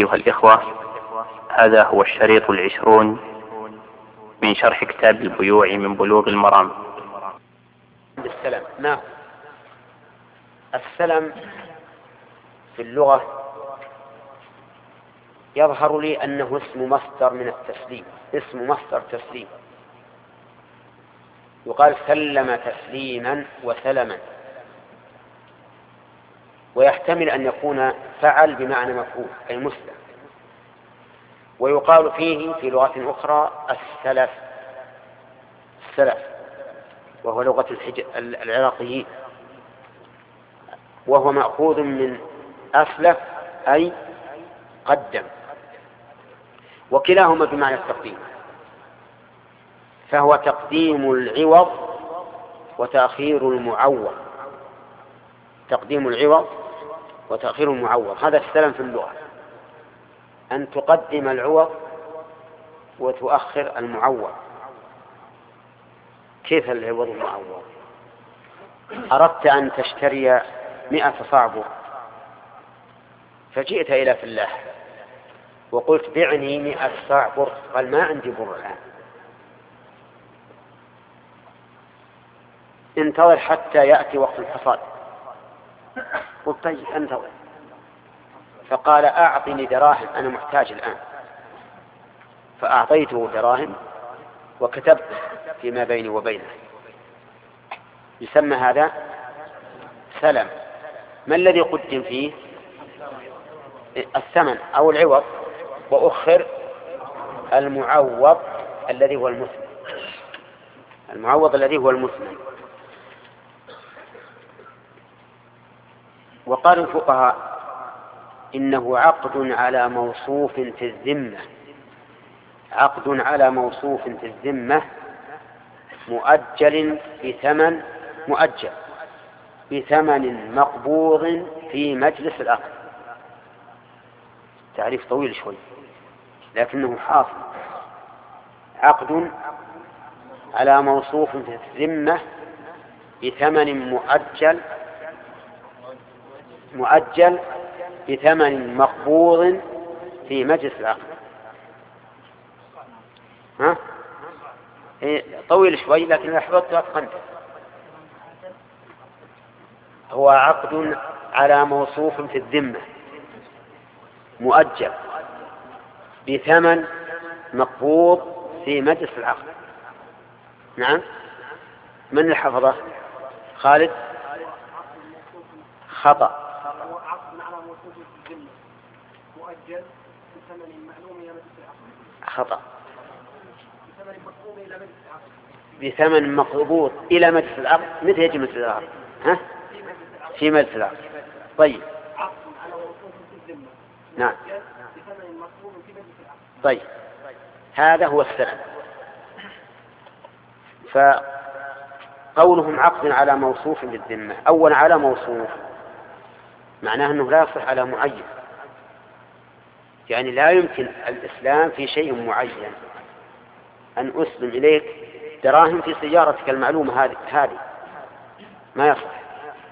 أيها الإخوة، هذا هو الشريط 20 من شرح كتاب البيوع من بلوغ المرام. بالسلام. نعم، السلم في اللغة يظهر لي أنه اسم مصدر من التسليم، اسم مصدر تسليم، يقال سلم تسليما وسلما، ويحتمل أن يكون فعل بمعنى مفعول أي مسلم، ويقال فيه في لغة أخرى السلف، وهو لغة العراقيين، وهو مأخوذ من أسلف أي قدم، وكلاهما بمعنى التقديم، فهو تقديم العوض وتأخير المعوض، تقديم العوض وتأخير المعوض، هذا السلم في اللغة، أن تقدم العوض وتؤخر المعوض. كيف العوض المعوض؟ أردت أن تشتري 100 صعبة، فجئت إلى فلاح وقلت بعني 100 صاع بر، قال ما عندي بر الآن، انتظر حتى يأتي وقت الحصاد. قلت طيب انتظر، فقال أعطني دراهم أنا محتاج الآن، فأعطيته دراهم وكتبت فيما بيني وبينه، يسمى هذا سلم. ما الذي قدم فيه؟ الثمن أو العوض، وأخر المعوض الذي هو المثمن، المعوض الذي هو المثمن. وقال الفقهاء إنه عقد على موصوف في الذمة، عقد على موصوف في الذمة مؤجل بثمن مقبوض في مجلس العقد. تعريف طويل شوي لكنه حاصل. عقد على موصوف في الذمة بثمن مؤجل بثمن مقبوض في مجلس العقد. ها؟ طويل شوي لكن أحببت أتقنت. هو عقد على موصوف في الذمة مؤجل بثمن مقبوض في مجلس العقد. نعم، من اللي حفظه؟ خالد؟ خطأ. خطأ. بثمن مقبوض إلى مجلس العقد. متى يجي مجلس العقد؟ ها؟ في مجلس العقد. طيب. نعم. طيب، هذا هو السلم. فقولهم عقد على موصوف بالذمة، أولا على موصوف معناه أنه لا يصح على معين، يعني لا يمكن الإسلام في شيء معين، أن أسلم إليك دراهم في سيارتك المعلومة هذه ما يصح.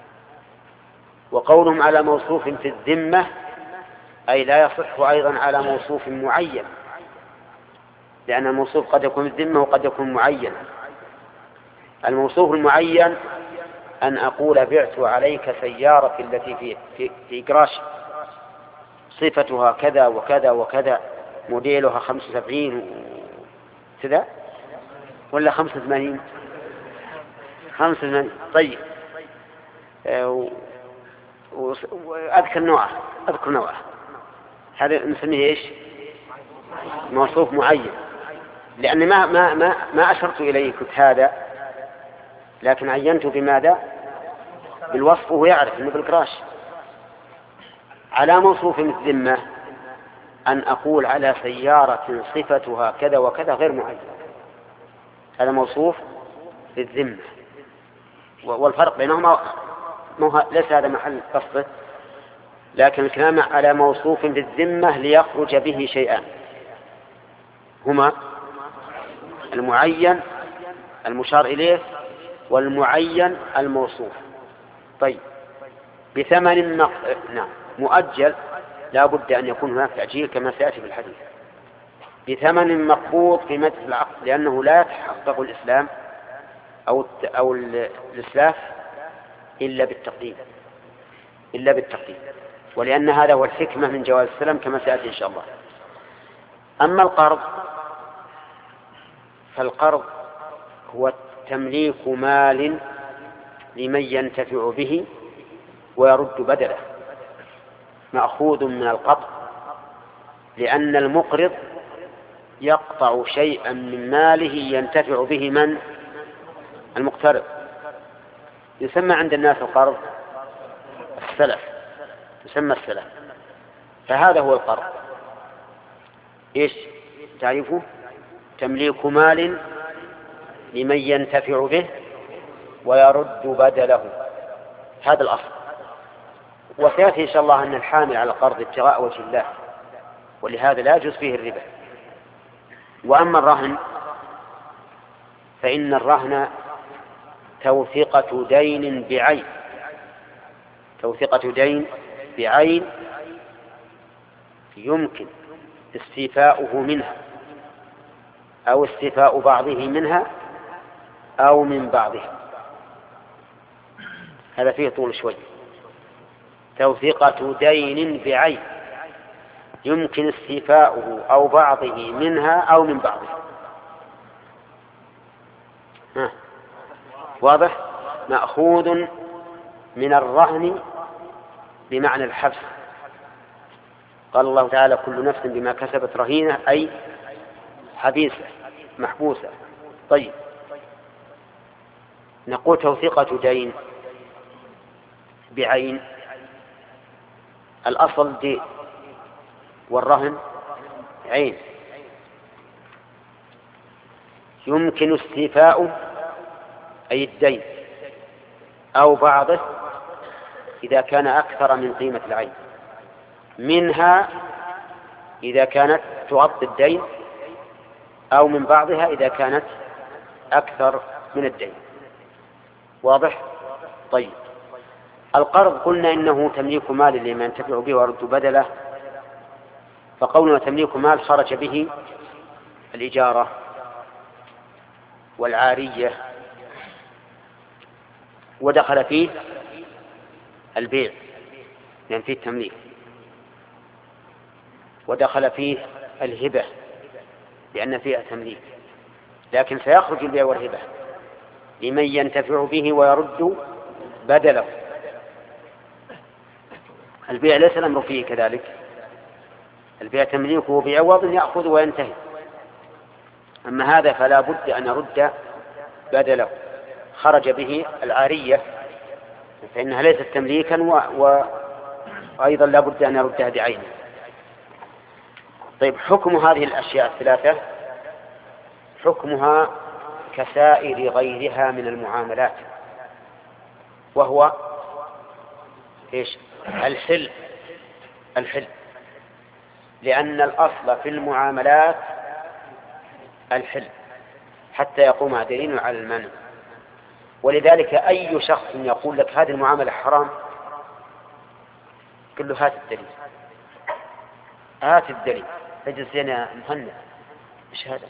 وقولهم على موصوف في الذمة أي لا يصح أيضا على موصوف معين، لأن الموصوف قد يكون الذمة وقد يكون معينا. الموصوف المعين أن أقول بعت عليك سيارة التي في قراش صفتها كذا وكذا وكذا، موديلها 75 كذا ولا 85. طيب، وأذكر نوعه هذا نسميه إيش؟ موصوف معين، لأني ما أشرت إليه كنت هذا، لكن عينته بماذا؟ بالوصف، وهو يعرف أنه بالقراش. على موصوف الذمة أن أقول على سيارة صفتها كذا وكذا غير معين، هذا موصوف بالذمة. والفرق بينهما ليس هذا محل قصده، لكن الكلام على موصوف بالذمة ليخرج به شيئان، هما المعين المشار إليه والمعين الموصوف. طيب، بثمن مؤجل لا بد أن يكون هناك تأجيل كما سيأتي في الحديث بثمن مقبوض في مجلس العقد، لأنه لا يتحقق الإسلام أو الإسلاف إلا بالتقديم، ولأن هذا هو الحكمة من جواز السلام كما سيأتي إن شاء الله. أما القرض فالقرض هو تمليك مال لمن ينتفع به ويرد بدله، مأخوذ من القطع، لأن المقرض يقطع شيئا من ماله ينتفع به من المقترض. يسمى عند الناس القرض السلف، يسمى السلف. فهذا هو القرض. إيش تعرفه؟ تمليك مال لمن ينتفع به ويرد بدله، هذا الأصل. وسيأتي إن شاء الله أن الحامل على القرض ابتغاء وجه الله، ولهذا لا يجوز فيه الربا. وأما الرهن فإن الرهن توثيقة دين بعين، توثيقة دين بعين يمكن استيفاؤه منها أو استيفاء بعضه منها أو من بعضها. هذا فيه طول شوي. توثيقة دين بعين يمكن استيفاؤه أو بعضه منها أو من بعضها. واضح؟ مأخوذ من الرهن بمعنى الحبس. قال الله تعالى كل نفس بما كسبت رهينة، أي حبيسة محبوسة. طيب، نقول توثيقة دين بعين، الأصل دين والرهن عين، يمكن استيفاؤه أي الدين أو بعضه إذا كان أكثر من قيمة العين، منها إذا كانت تغطي الدين، أو من بعضها إذا كانت أكثر من الدين. واضح؟ طيب، القرض قلنا إنه تمليك مال لمن ينتفع به ويرد بدله، فقولنا تمليك مال خرج به الإجارة والعارية، ودخل فيه البيع لأن فيه التمليك، ودخل فيه الهبة لأن فيها تمليك، لكن سيخرج البيع والهبة لمن ينتفع به ويرد بدله. البيع ليس الأمر فيه كذلك، البيع تمليكه بعوض يأخذ وينتهي، أما هذا فلا بد أن يرد بدله. خرج به العارية فإنها ليست تمليكا، وأيضا لا بد أن يردها بعينه. طيب، حكم هذه الأشياء الثلاثة حكمها كسائر غيرها من المعاملات، وهو إيش؟ الحل، لأن الأصل في المعاملات الحل حتى يقوم دليل على المنع. ولذلك أي شخص يقول لك هذه المعاملة حرام، قل له هات الدليل، اجلس لنا مهند، ايش هذا؟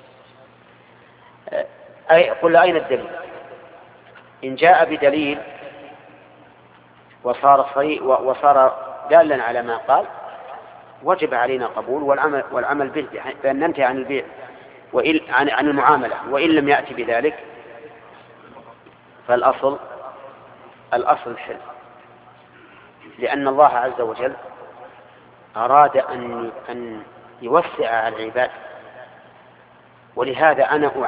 قل له أين الدليل؟ إن جاء بدليل وصار دالا على ما قال وجب علينا قبول والعمل به، بأن ننتهي عن البيع عن المعاملة. وإن لم يأتي بذلك فالأصل الحل، لأن الله عز وجل أراد أن يوسع على العباد، ولهذا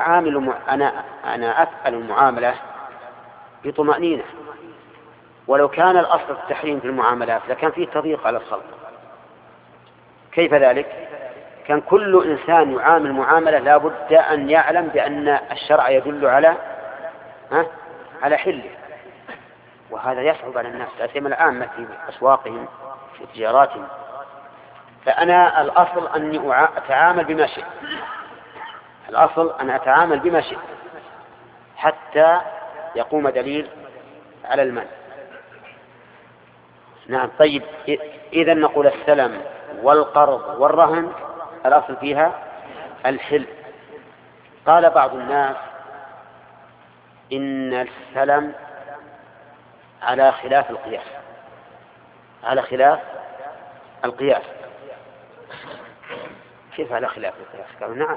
أنا أفعل المعاملة بطمأنينة. ولو كان الأصل التحريم في المعاملات لكان فيه تضييق على الخلق. كيف ذلك؟ كان كل إنسان يعامل معاملة لا بد أن يعلم بأن الشرع يدل على حله، وهذا يصعب على الناس، لا سيما العامة في أسواقهم في تجاراتهم. فأنا الأصل أني أتعامل بما شئت، الأصل أن أتعامل بما شئت حتى يقوم دليل على المنع. نعم. طيب، إذا نقول السلم والقرض والرهن الأصل فيها الحل. قال بعض الناس إن السلم على خلاف القياس، على خلاف القياس. كيف على خلاف القياس؟ قالوا نعم،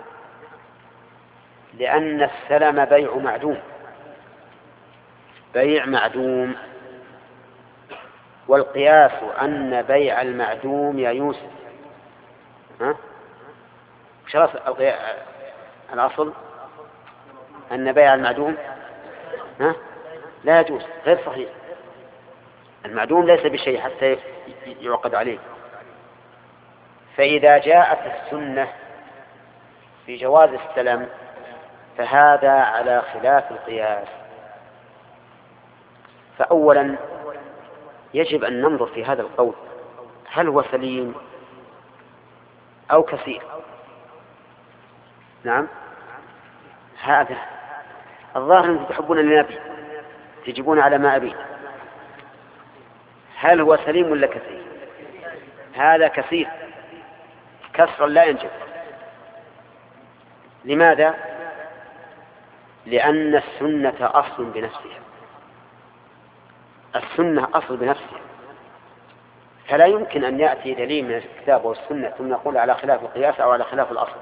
لأن السلم بيع معدوم، بيع معدوم، والقياس أن بيع المعدوم يا يوسف وش الأصل أن بيع المعدوم لا يجوز، غير صحيح. المعدوم ليس بشيء حتى يعقد عليه. فإذا جاءت السنة في جواز السلم فهذا على خلاف القياس. فأولا يجب أن ننظر في هذا القول، هل هو سليم أو كثير؟ نعم، هذا الظاهر أنكم تحبون النبي، تجيبون على ما أبي. هل هو سليم ولا كثير؟ هذا كثير، كسرا لا ينجب. لماذا؟ لأن السنة أصل بنفسها، السنة أصل بنفسها، فلا يمكن أن يأتي دليل من الكتاب والسنة ثم نقول على خلاف القياس أو على خلاف الأصل.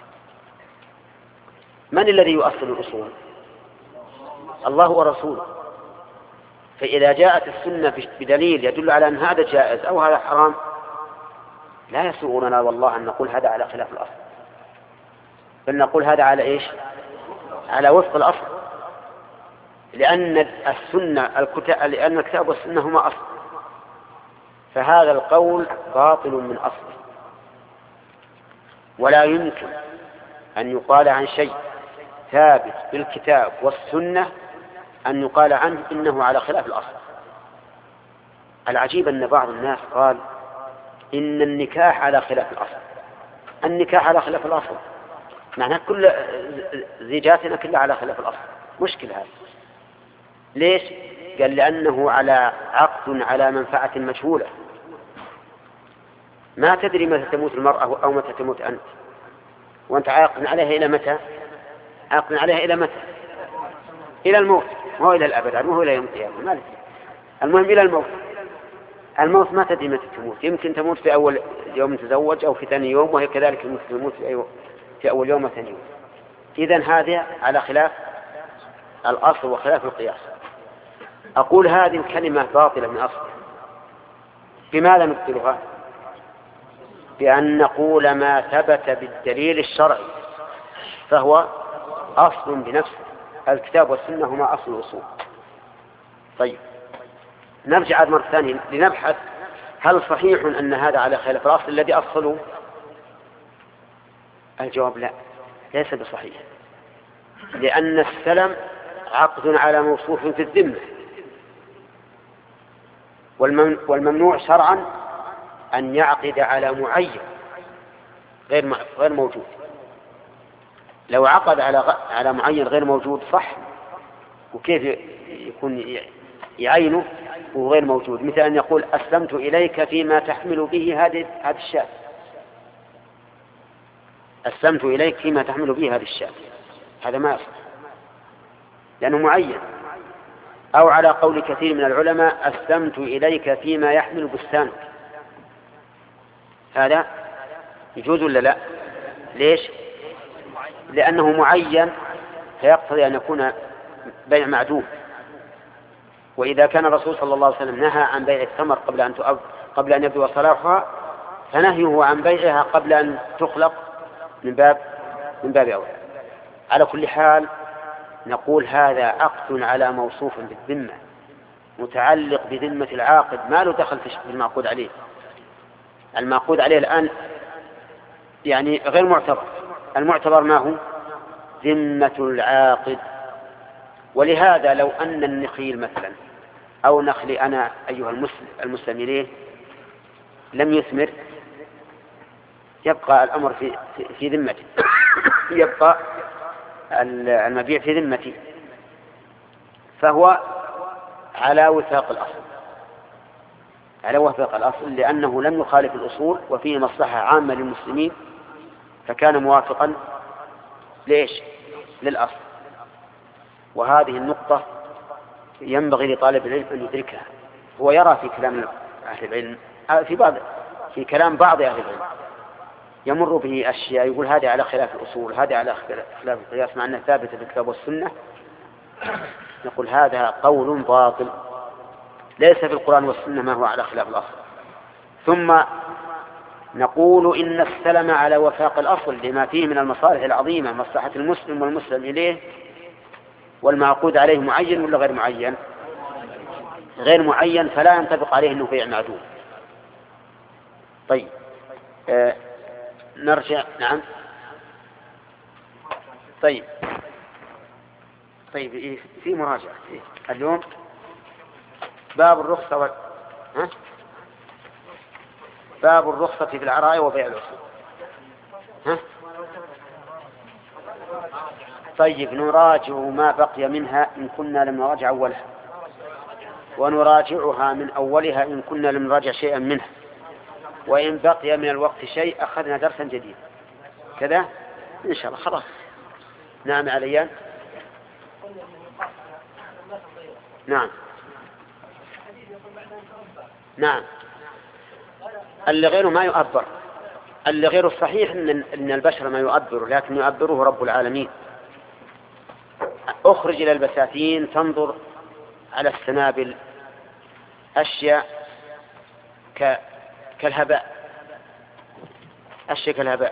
من الذي يؤصل الأصول؟ الله ورسوله. فإذا جاءت السنة بدليل يدل على أن هذا جائز أو هذا حرام لا يسوغنا والله أن نقول هذا على خلاف الأصل، بل نقول هذا على إيش؟ على وفق الأصل، لأن لأن الكتاب والسنة هما أصل. فهذا القول باطل من أصله، ولا يمكن أن يقال عن شيء ثابت بالكتاب والسنة أن يقال عنه إنه على خلاف الأصل. العجيب أن بعض الناس قال إن النكاح على خلاف الأصل. النكاح على خلاف الأصل معناه كل زيجاتنا كلها على خلاف الأصل. مشكلة هذا. ليش؟ قال لأنه على عقد على منفعة مجهولة، ما تدري متى تموت المرأة أو متى تموت أنت، وأنت عاقد عليها إلى متى؟ عاقد عليها إلى متى؟ إلى الموت، مو إلى الأبد، مو إلى يوم القيامة. المهم إلى الموت. الموت ما تدري متى تموت، يمكن تموت في أول يوم تزوج أو في ثاني يوم، وهي كذلك تموت في أول يوم وثاني يوم. إذن هذا على خلاف الأصل وخلاف القياس. أقول هذه الكلمة باطلة من أصل. بماذا نبطلها؟ بأن نقول ما ثبت بالدليل الشرعي فهو أصل بنفسه. الكتاب والسنة هما أصل الأصول. طيب نرجع مرة ثانية لنبحث هل صحيح أن هذا على خلاف الأصل الذي أصله؟ الجواب لا، ليس بصحيح، لأن السلم عقد على موصوف في الذمة، والممنوع شرعا أن يعقد على معين غير موجود. لو عقد على معين غير موجود صح، وكيف يكون يعينه وهو غير موجود؟ مثل أن يقول أسلمت إليك فيما تحمل به هذه الشاة، أسلمت إليك فيما تحمل به هذه الشاة، هذا ما يصح لأنه معين. أو على قول كثير من العلماء أسلمت إليك فيما يحمل بستانك، هذا يجوز ولا لا؟ ليش؟ لأنه معين، فيقتضي أن يكون بيع معدوم. وإذا كان الرسول صلى الله عليه وسلم نهى عن بيع الثمر قبل أن يبدو صلاحها، فنهيه عن بيعها قبل أن تخلق من باب أولى. على كل حال نقول هذا عقد على موصوف بالذمة متعلق بذمة العاقد، ما له دخل في المعقود عليه. المعقود عليه الآن يعني غير معتبر، المعتبر ما هو؟ ذمة العاقد. ولهذا لو أن النخيل مثلا أو نخلي أنا أيها المسلم إليه لم يثمر، يبقى الأمر في ذمتي، يبقى المبيع في ذمتي، فهو على وثاق الأصل، على وفق الأصل لأنه لم يخالف الأصول وفيه مصلحة عامة للمسلمين، فكان موافقا ليش؟ للأصل. وهذه النقطة ينبغي لطالب العلم أن يدركها. هو يرى في كلام أهل العلم في كلام بعض أهل العلم يمر به أشياء يقول هذه على خلاف الأصول، هذه على خلاف القياس، مع أنها ثابتة في الكتاب والسنة. نقول هذا قول باطل، ليس في القرآن والسنة ما هو على خلاف الأصل. ثم نقول إن السلم على وفاق الأصل لما فيه من المصالح العظيمة، مصلحة المسلم والمسلم إليه، والمعقود عليه معين ولا غير معين؟ غير معين، فلا ينطبق عليه أنه بيع معدوم. طيب نرجع. نعم. طيب في مراجعة اليوم باب الرخصة باب الرخصة في العرايا وبيع الأصول. طيب نراجع ما بقي منها إن كنا لم نراجع أولها، ونراجعها من أولها إن كنا لم نراجع شيئا منها، وإن بقي من الوقت شيء أخذنا درسا جديدا كذا إن شاء الله. خلاص. نعم عليان. نعم نعم. اللي غيره ما يؤبر، اللي غيره الصحيح إن البشر ما يؤبر، لكن يؤبره رب العالمين. أخرج إلى البساتين تنظر على السنابل أشياء كالهباء، أشياء كالهباء.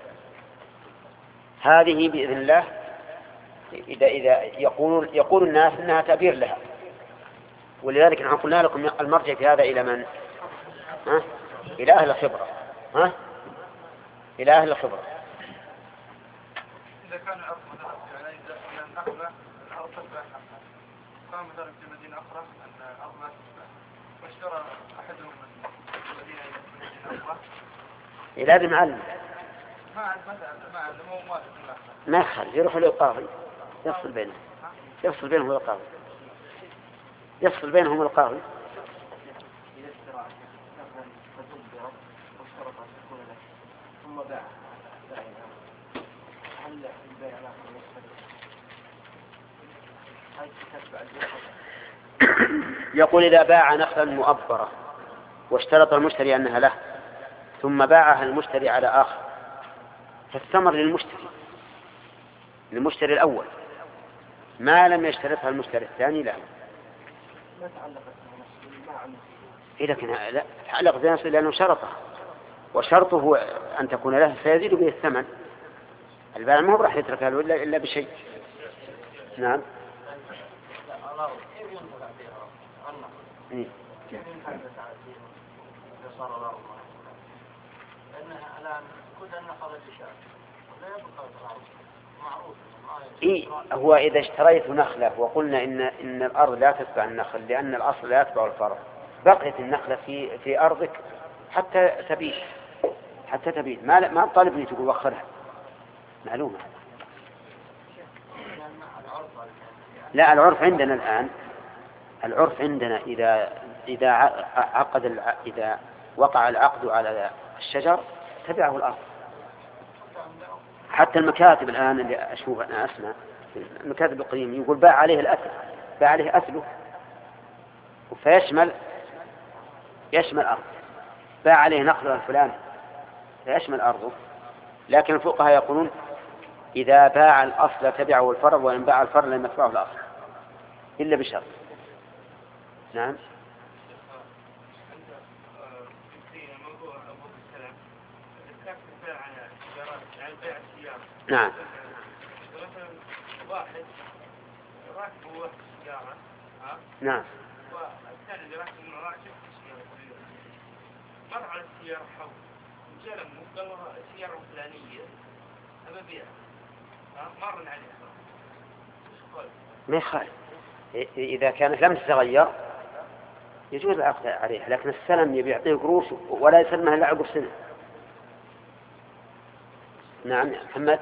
هذه بإذن الله إذا يقول الناس إنها تأبير لها، ولذلك نحن قلنا لكم المرجع في هذا إلى من؟ إلى أهل الخبرة. إلى أهل الخبرة. إذا كان الأرض مثلا يعني النخلة الأرض تتبع كان مثلا في مدينة أخرى أن الأرض لا تتبع، واشترى أحدهم مدينة أخرى لازم يعلم. ما علمه موافق ما يخالف، يروح للقاضي يفصل بينهم القاضي. يفصل بينهم القاضي. ثم باع هل البيع يقول إذا باع نخلا مؤبرة واشترط المشتري أنها له ثم باعها المشتري على آخر، فالثمر للمشتري الأول، ما لم يشترطها المشتري الثاني لا. ما تعلقت لكن لا تعلق بنفسه لأنه شرطها، وشرطه أن تكون له فيزيد به الثمن. البائع ما هو راح يتركها إلا بشيء. نعم. هو إذا اشتريت نخلة وقلنا إن الأرض لا تتبع النخل لأن الأصل لا يتبع الفرع، بقيت النخلة في أرضك حتى تبيت ما طالبني تقول وخرها، معلومة. لا، العرف عندنا الآن، العرف عندنا إذا وقع العقد على الشجر تبعه الأرض. حتى المكاتب الآن اللي أشوف أنا أسمع المكاتب القديمة يقول باع عليه الأثل، باع عليه أثله، فيشمل أرض، باع عليه نخله الفلاني فيشمل أرضه. لكن الفقهاء يقولون إذا باع الأصل تبعه الفرع، وإن باع الفرع لم يتبعه الأصل إلا بشرط. نعم. نعم. نعم. والثاني اللي راكب من راكب مر على السيارة حول وجلم وقال السيارة الفلانية أبى بيها مر عليها ما يخالف إذا كانت لم تتغير يجوز العقد عليها، لكن السلم يبي يعطيه قروش ولا يسلمها إلا عقب سنة. نعم يا محمد.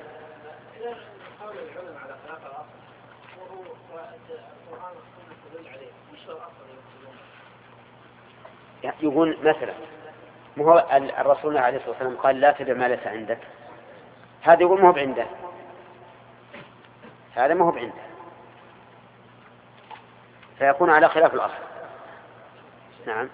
يقول مثلا ما هو الرسول عليه الصلاة والسلام قال لا تدع ما ليس عندك، هذا يقول ما هو عنده، هذا ما هو عنده، فيكون على خلاف الأصل. نعم.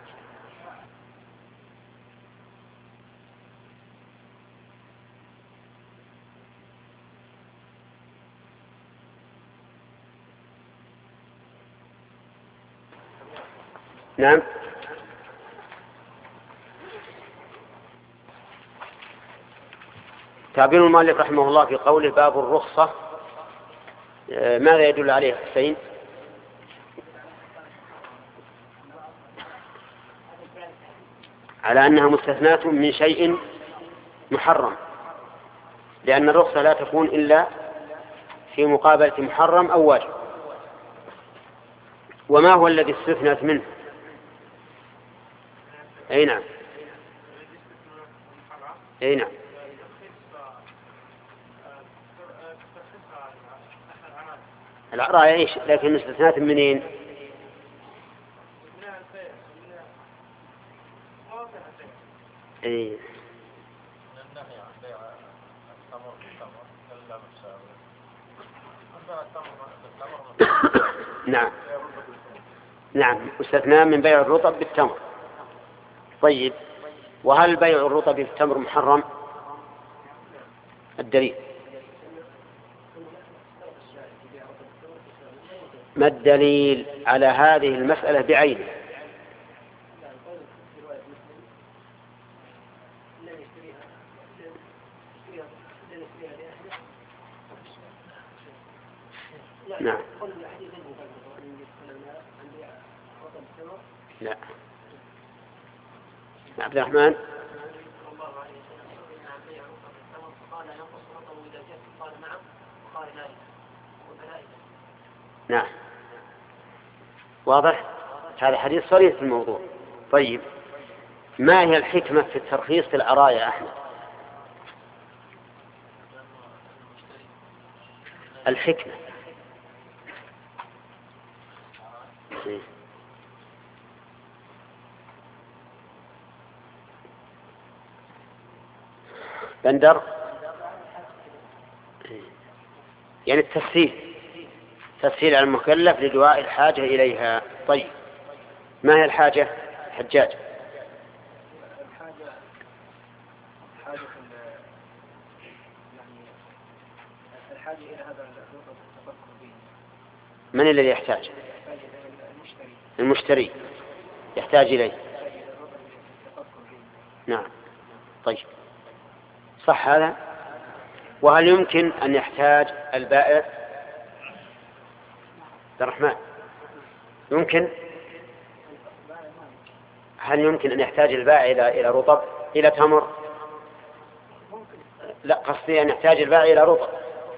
نعم. تعبير المؤلف رحمه الله في قوله باب الرخصة ماذا يدل عليه حسين؟ على أنها مستثناة من شيء محرم، لأن الرخصة لا تكون إلا في مقابلة محرم أو واجب. وما هو الذي استثنت منه؟ أي نعم، أي نعم. العراية إيش؟ لكن استثنات منين؟ إيه. نعم نعم، استثناء من بيع الرطب بالتمر. طيب، وهل بيع الرطب بالتمر محرم؟ الدليل؟ ما الدليل على هذه المسألة بعينه؟ نعم. لا. عبد الرحمن. نعم، واضح، هذا حديث صريح في الموضوع. طيب، ما هي الحكمة في الترخيص في العرايا يا أحمد؟ الحكمة. بندر، يعني تسهيل على المكلف لدواء الحاجة إليها. طيب، ما هي الحاجة حجاج؟ الحاجة إلى هذا التفكر به. من الذي يحتاج؟ المشتري يحتاج إليه. نعم. طيب، صح هذا. وهل يمكن أن يحتاج البائع؟ عبد الرحمن، يمكن؟ هل يمكن أن يحتاج البائع إلى رطب، إلى تمر؟ لا، قصدي أن يحتاج البائع إلى رطب.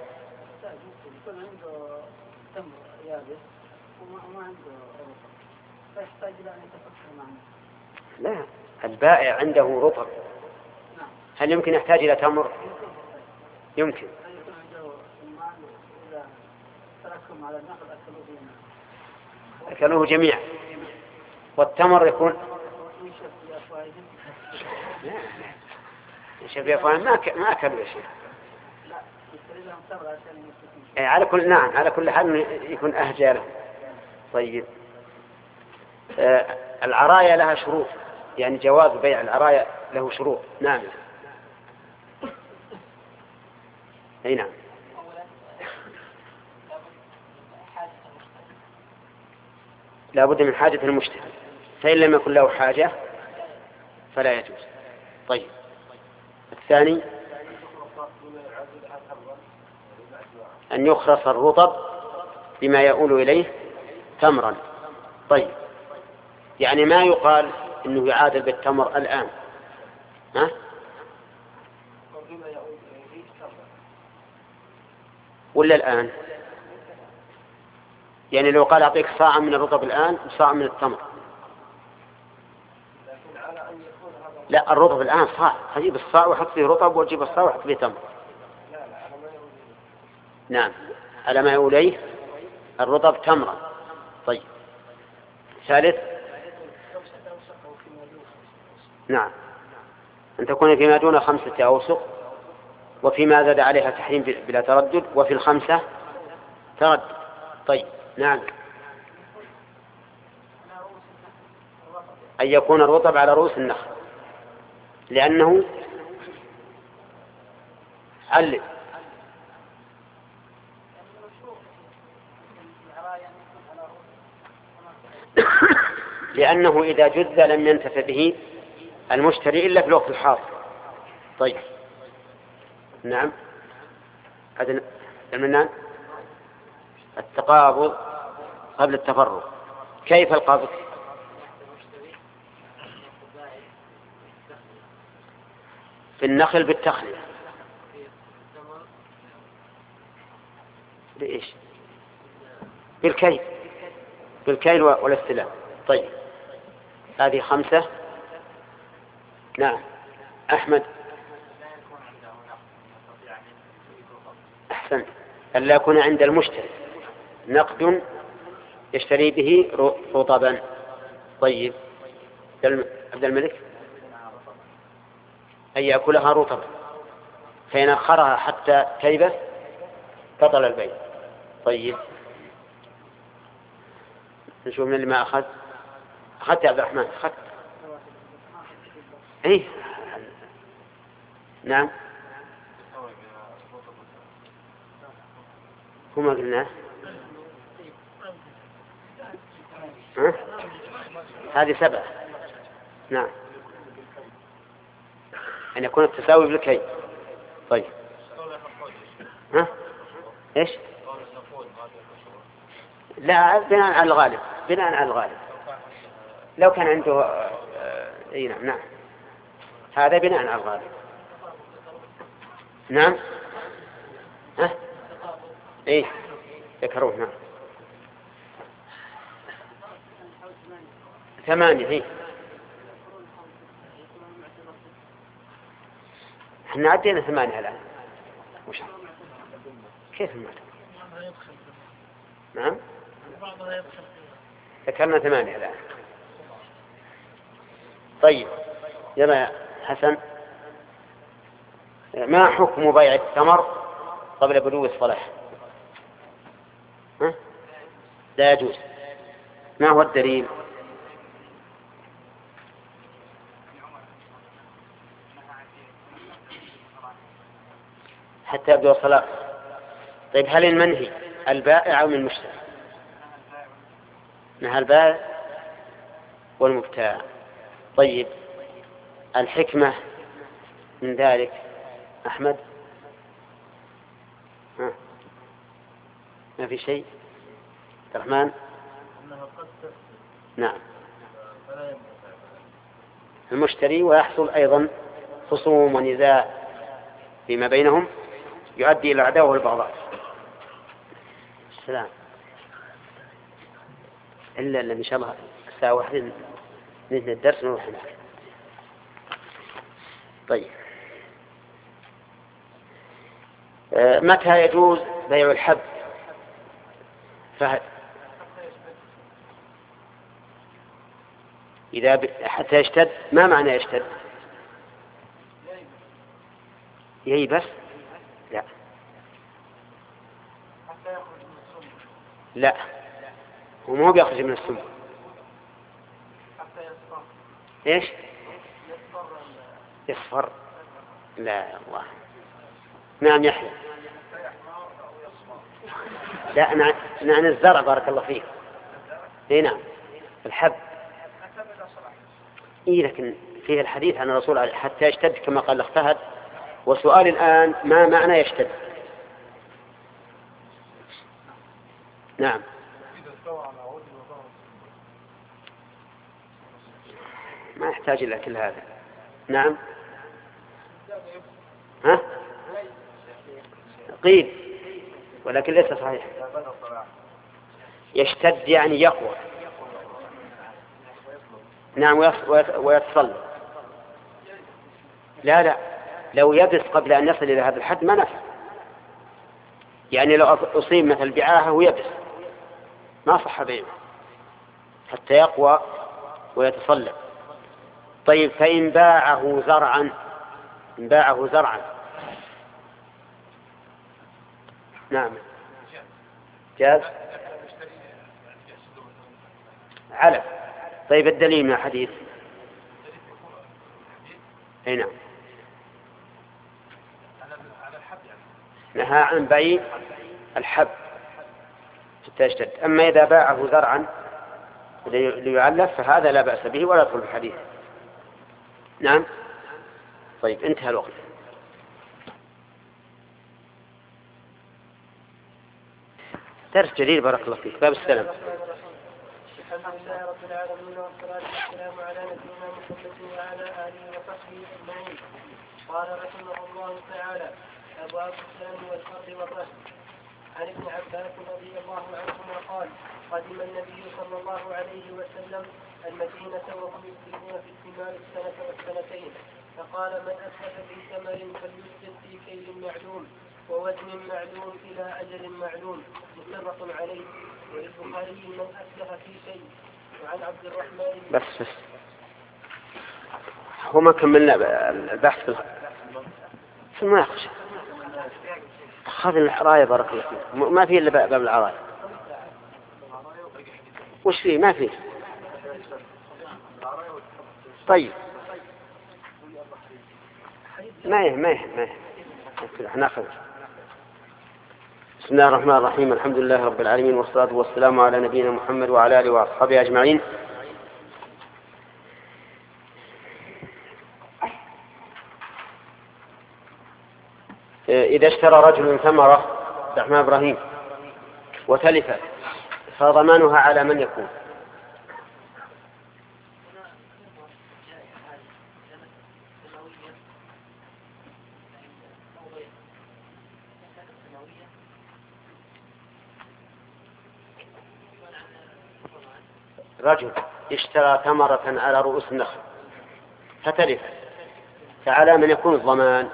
لا، البائع عنده رطب، هل يمكن يحتاج إلى تمر؟ يمكن. أكلوه جميعا، والتمر يكون شوف يا أخوان، ما أكلوا يا شيخ. على كل، نعم، على كل حال يكون أهجاله. طيب، العرايا لها شروط، يعني جواز بيع العرايا له شروط. نعم. أي نعم. لا بد من حاجة المشتري، فإن لم يكن له حاجة فلا يجوز. طيب، الثاني أن يخرص الرطب بما يؤول إليه تمرا. طيب، يعني ما يقال إنه يعادل بالتمر الآن، ها؟ ولا الآن؟ يعني لو قال أعطيك صاع من الرطب الآن وصاع من التمر. لا، الرطب الآن صاع، أجيب الصاع وحط فيه رطب، وأجيب الصاع وحط فيه تمر. نعم، على ما يؤول إليه الرطب تمرا. طيب، ثالث نعم، أن تكون فيما دون 5 أوسق، وفيما زاد عليها تحريم بلا تردد، وفي 5 تردد. طيب نعم. أن يكون الرطب على رؤوس النخل، لأنه علل لأنه إذا جذ لم ينتفع به المشتري إلا في الوقت الحاضر. طيب نعم. هذا المنان التقابض قبل التفرغ. كيف القبض؟ في النخل بالتخلية. لإيش؟ بالكيل والاستلام. طيب هذه 5. نعم أحمد. أحسن، ألا يكون عند المشتري نقد يشتري به رطبا. طيب عبد الملك. أن يأكلها رطبا، فإن أخرها حتى تيبس بطل البيع. طيب نشوف من اللي ما أخذت يا عبد الرحمن. أخذت إيه؟ نعم هما قلنا هذه 7. نعم، أن يكون التساوي بالكي. طيب إيش؟ لا، بناء على الغالب. لو كان عنده اي نعم هذا بناء على الغالب. نعم ايه ذكروه. نعم 8. هي احنا عدينا 8 الآن. وش كيف المعتبر؟ نعم ذكرنا 8 الآن. طيب يا حسن، ما حكم بيع التمر قبل بلوغ الصلاح؟ لا يجوز. ما هو الدليل؟ حتى يبدو الصلاة. طيب هل المنهي البائع أو من المشتري؟ نهى البائع والمبتاع. طيب الحكمة من ذلك أحمد؟ ما في شيء. عبد الرحمن. نعم المشتري، ويحصل أيضا خصوم ونزاع فيما بينهم يؤدي إلى العداوة والبغضاء. السلام. إلا إن شاء الله الساعة 1 ننهي الدرس ونروح هناك. طيب متى يجوز بيع الحب؟ فهد. إذا حتى يشتد. ما معنى يشتد؟ ييبس؟ لا لا، هو مو بيخرج من السم. ايش؟ يصفر؟ لا الله. نعم يحيى. لا نعم الزرع. بارك الله فيك. اي نعم الحب. اي لكن فيه الحديث عن الرسول حتى يشتد كما قال الاخ فهد. وسؤال الآن ما معنى يشتد؟ نعم ما يحتاج إلى كل هذا. نعم قيل ولكن ليس صحيح. يشتد يعني يقوى. نعم ويتصل. لا لو يبس قبل أن يصل إلى هذا الحد ما نفع. يعني لو أصيب مثل بعاهة ويبس ما صح بيعه حتى يقوى ويتصلب. طيب فإن باعه زرعا، إن باعه زرعا، نعم جاز علف. طيب الدليل من الحديث؟ أي نعم، نهى عن بيع الحب حتى يشتد. أما إذا باعه زرعا ليعلف فهذا لا بأس به ولا يدخل في الحديث. نعم. طيب انتهى الوقت. درس جديد بارك الله فيك. باب السلام. الحمد لله رب العالمين والصلاة والسلام على نبينا محمد وعلى آله وصحبه أجمعين. قال رحمه الله تعالى: أبواب السلام والفرد والرهن. عن ابن عباس رضي الله عنهما قال: قدم النبي صلى الله عليه وسلم المدينة وهم يسلمون في الثمار السنة والسنتين، فقال: من أسلف في ثمر فليسلم في كيل معلوم ووزن معلوم إلى أجل معلوم، متفق عليه. وللبخاري: من أسلف في شيء. وعن عبد الرحمن بس هو ما كملنا البحث في المناقشة. خذ العراية بارك الله فيك. ما فيه إلا باب العراية. وش فيه؟ ما فيه. طيب ما ناخذ. بسم الله الرحمن الرحيم. الحمد لله رب العالمين والصلاة والسلام على نبينا محمد وعلى آله وأصحابه أجمعين. إذا اشترى رجل ثمرة الرحمن إبراهيم وتلفت فضمانها على من يكون؟ رجل اشترى ثمرة على رؤوس النخل فتلفت، فعلى من يكون الضمان؟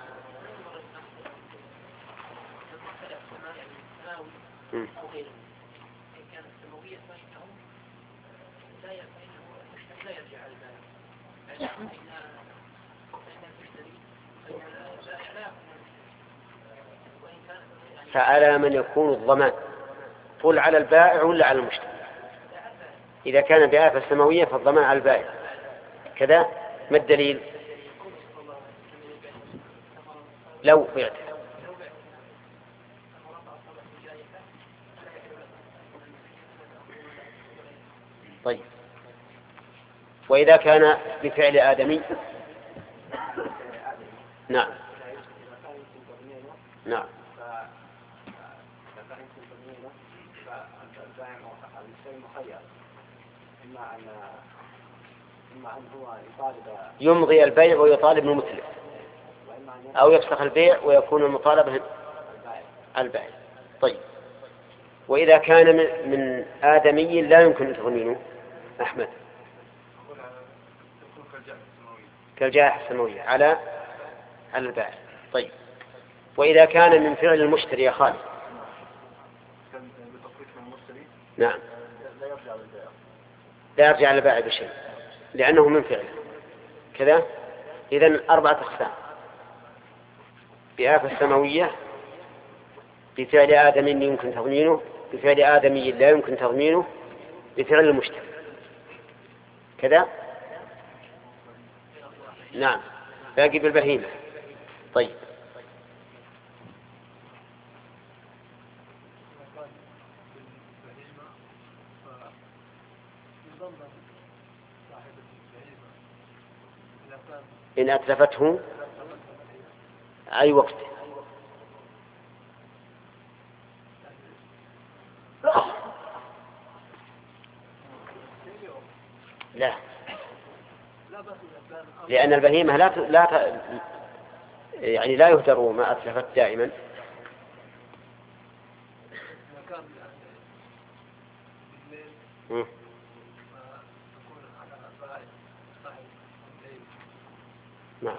فعلى من يكون الضمان؟ قل على البائع ولا على المشتري؟ إذا كان بآفة سماوية فالضمان على البائع كذا. ما الدليل؟ لو بعته. طيب وإذا كان بفعل آدمي؟ نعم نعم. يمضي البيع ويطالب المتلف، أو يفسخ البيع ويكون المطالبة البائع. طيب وإذا كان من آدمي لا يمكن تضمينه؟ أحمد. كالجائحة السماوية على البائع. طيب وإذا كان من فعل المشتري يا خالد؟ نعم لا يرجع على البائع بشيء لأنه من فعله كذا. إذن 4 أقسام: بآفة سماوية، بفعل آدمي يمكن تضمينه، بفعل آدمي لا يمكن تضمينه، بفعل المشتري كذا. نعم باقي بالبهيمة. طيب إن أتلفته أي وقت؟ لا، لأن البهيمة يعني لا يهدر ما أتلفت دائما. نعم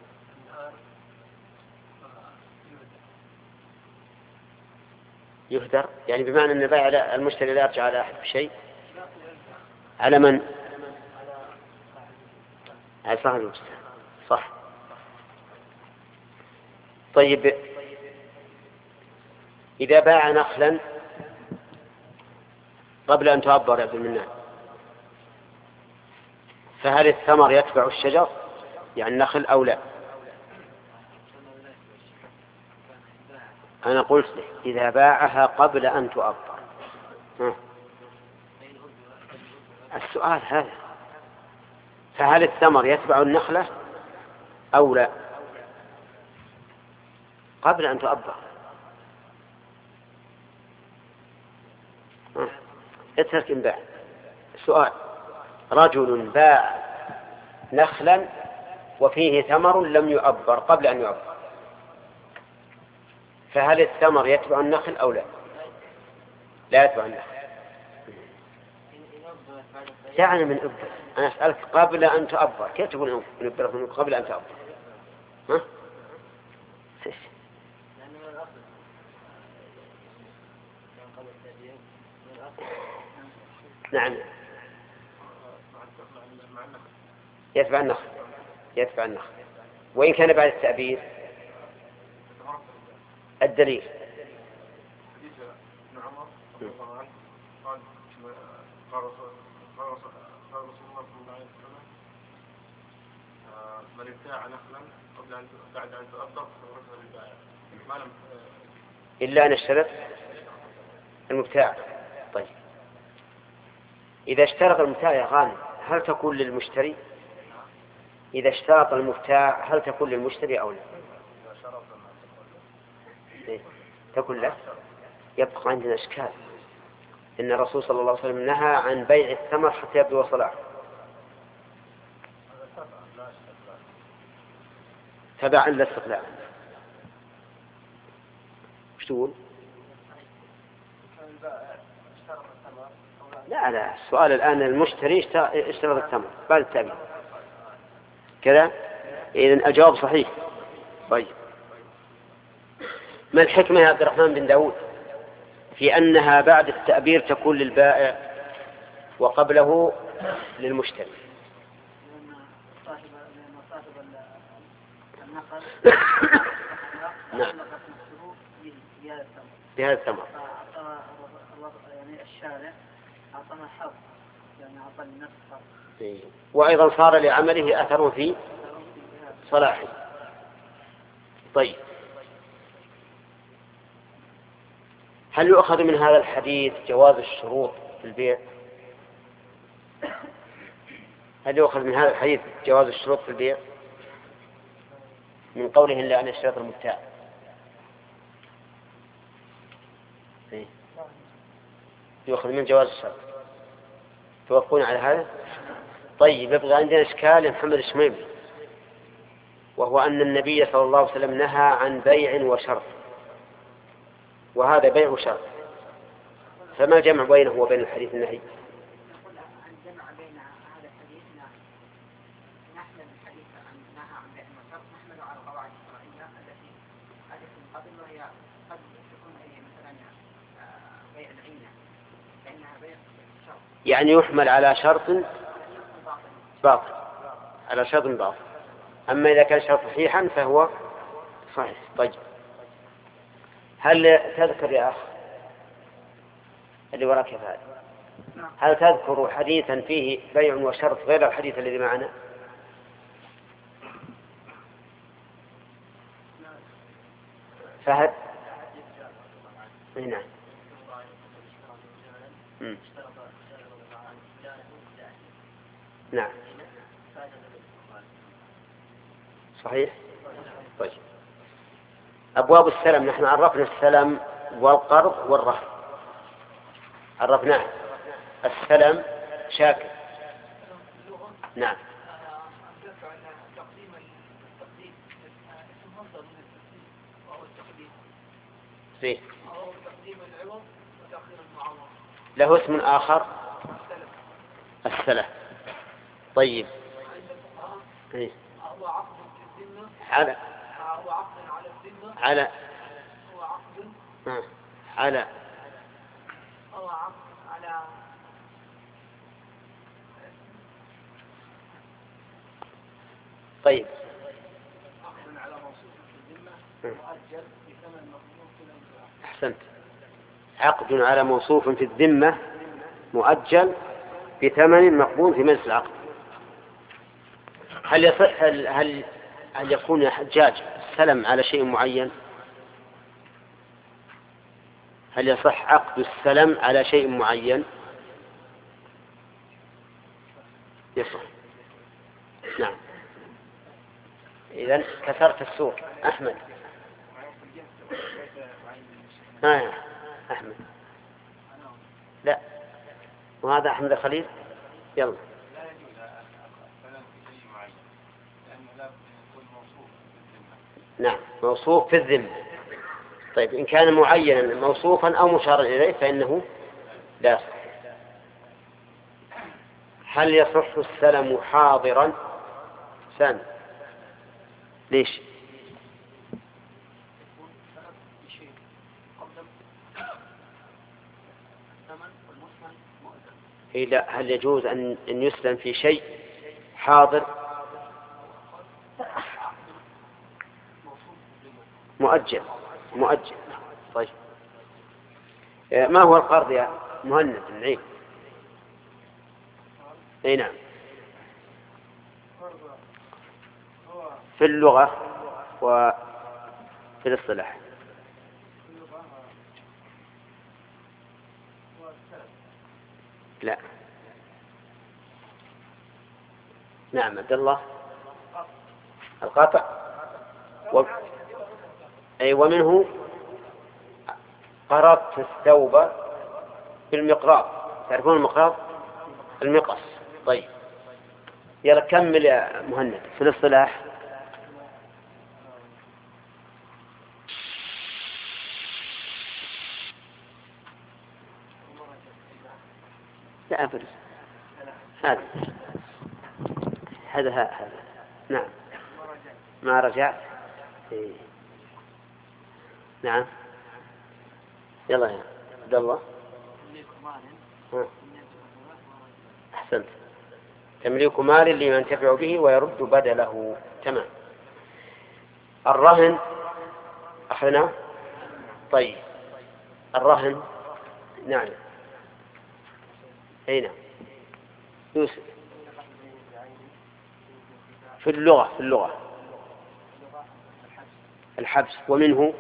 يهدر يعني بمعنى أن البائع المشتري لا يرجع على أحد بشيء. على من؟ على صاحب البستان صح. طيب إذا باع نخلا قبل أن تعبر يا ابن المنان، فهل الثمر يتبع الشجر يعني النخل أو لا؟ أنا قلت لك إذا باعها قبل أن تعبر. السؤال هذا، فهل الثمر يتبع النخلة أو لا قبل أن تعبر؟ اترك انباع. سؤال: رجل باع نخلا وفيه ثمر لم يعبر قبل أن يعبر، فهل الثمر يتبع النخل أو لا؟ لا يتبع النخل. دعنا من أبر، أنا أسألك قبل أن تعبر، كيف تقول أبر قبل أن تعبر؟ ها؟ نعم يتبع النخل، يتبع النخل وإن كان بعد التأبير. الدليل قال رسول الله صلى الله عليه وسلم: من ابتاع نخلا بعد أن تؤبر فورثها للبائع ما لم إلا أن اشترط المبتاع. طيب إذا اشترط المبتاع يا غانم هل تكون للمشتري؟ إذا اشترط المبتاع هل تكون للمشتري أو لا؟ تكون له. يبقى عندنا إشكال، إن الرسول صلى الله عليه وسلم نهى عن بيع الثمر حتى يبدو صلاحه. تبعا للاستقلال. وش تقول؟ لا السؤال الآن المشتري اشترط الثمر بعد التأبير كذا، إذن أجاب صحيح. طيب ما الحكمة يا عبد الرحمن بن داود في أنها بعد التأبير تكون للبائع وقبله للمشتري؟ نعم بهذا الثمر يعني الشارع أعطنا حظ، يعني أعطى الناس حظ، وأيضا صار لعمله أثر في صلاحه. طيب هل يؤخذ من هذا الحديث جواز الشروط في البيع؟ هل يؤخذ من هذا الحديث جواز الشروط في البيع من قوله إلا أن يشترط المبتاع؟ يؤخذ من جواز الشرط. توافقون على هذا؟ طيب يبقى عندنا إشكال يا محمد الشميمي، وهو أن النبي صلى الله عليه وسلم نهى عن بيع وشرط، وهذا بيع وشرط، فما الجمع بينه وبين الحديث النهي؟ نقول الجمع بين هذا الحديث نحن الحديث نهى عن بيع وشرط نحمل على القواعد الشرعية التي حدث من قبل، وهي قد تكون مثلا بيع العينة لأنها بيع الشرط، يعني يحمل على شرط باطل، على شرط باطل. أما إذا كان شرط صحيحا فهو صحيح. طيب هل تذكر يا أخ اللي وراك هذا، هل تذكر حديثا فيه بيع وشرط غير الحديث الذي معنا؟ فهد؟ نعم. نعم صحيح. طيب أبواب السلم، نحن عرفنا السلم والقرض والرهن، عرفناه. السلم شاكر. نعم فيه له اسم آخر السلف. طيب إيه؟ على على على طيب أحسنت. عقد على موصوف في الذمة مؤجل بثمن مقبول في مجلس العقد. هل يصح هل يكون يا حجاج السلم على شيء معين؟ هل يصح عقد السلم على شيء معين؟ يصح. نعم. إذن كسرت السور. أحمد. أحمد. لا، وهذا أحمد الخليل. يلا. لا يجوز السلام في شيء معين لأنه لا يكون موصوف في الذمة. نعم، موصوف في الذمة. طيب إن كان معينا موصوفا أو مشارا إليه فإنه لا يصح. هل يصح السلم حاضرا؟ سامي. ليش؟ لا، هل يجوز أن يسلم في شيء حاضر مؤجل؟ طيب ما هو القرض يا مهند العين؟ اي نعم. في اللغة وفي الاصطلاح. لا. نعم عبد الله. القطع ومنه قرضت الثوب بالمقراض. تعرفون المقراض؟ المقص. طيب يلا كمل يا مهند في الاصطلاح. لا أبدا. هذا نعم. ما رجعت. نعم. يلا يا عبد الله. أحسنت. تمليك مال لمن ينتفع به ويرد بدله. تمام. الرهن أخذنا. طيب الرهن. نعم. أين يوسف؟ في اللغة الحبس. ومنه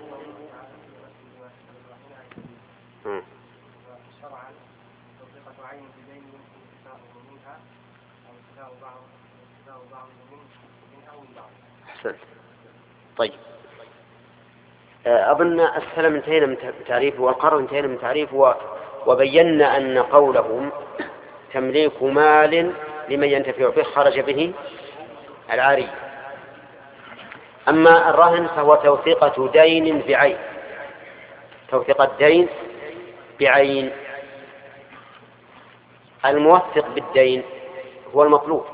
أحسنت. طيب أظن السلم انتهينا من تعريفه والقرض انتهينا من تعريفه وبينا أن قولهم تمليك مال لمن ينتفع به خرج به العاري. أما الرهن فهو توثيقة دين بعين. توثيقة دين بعين. الموثق بالدين هو المطلوب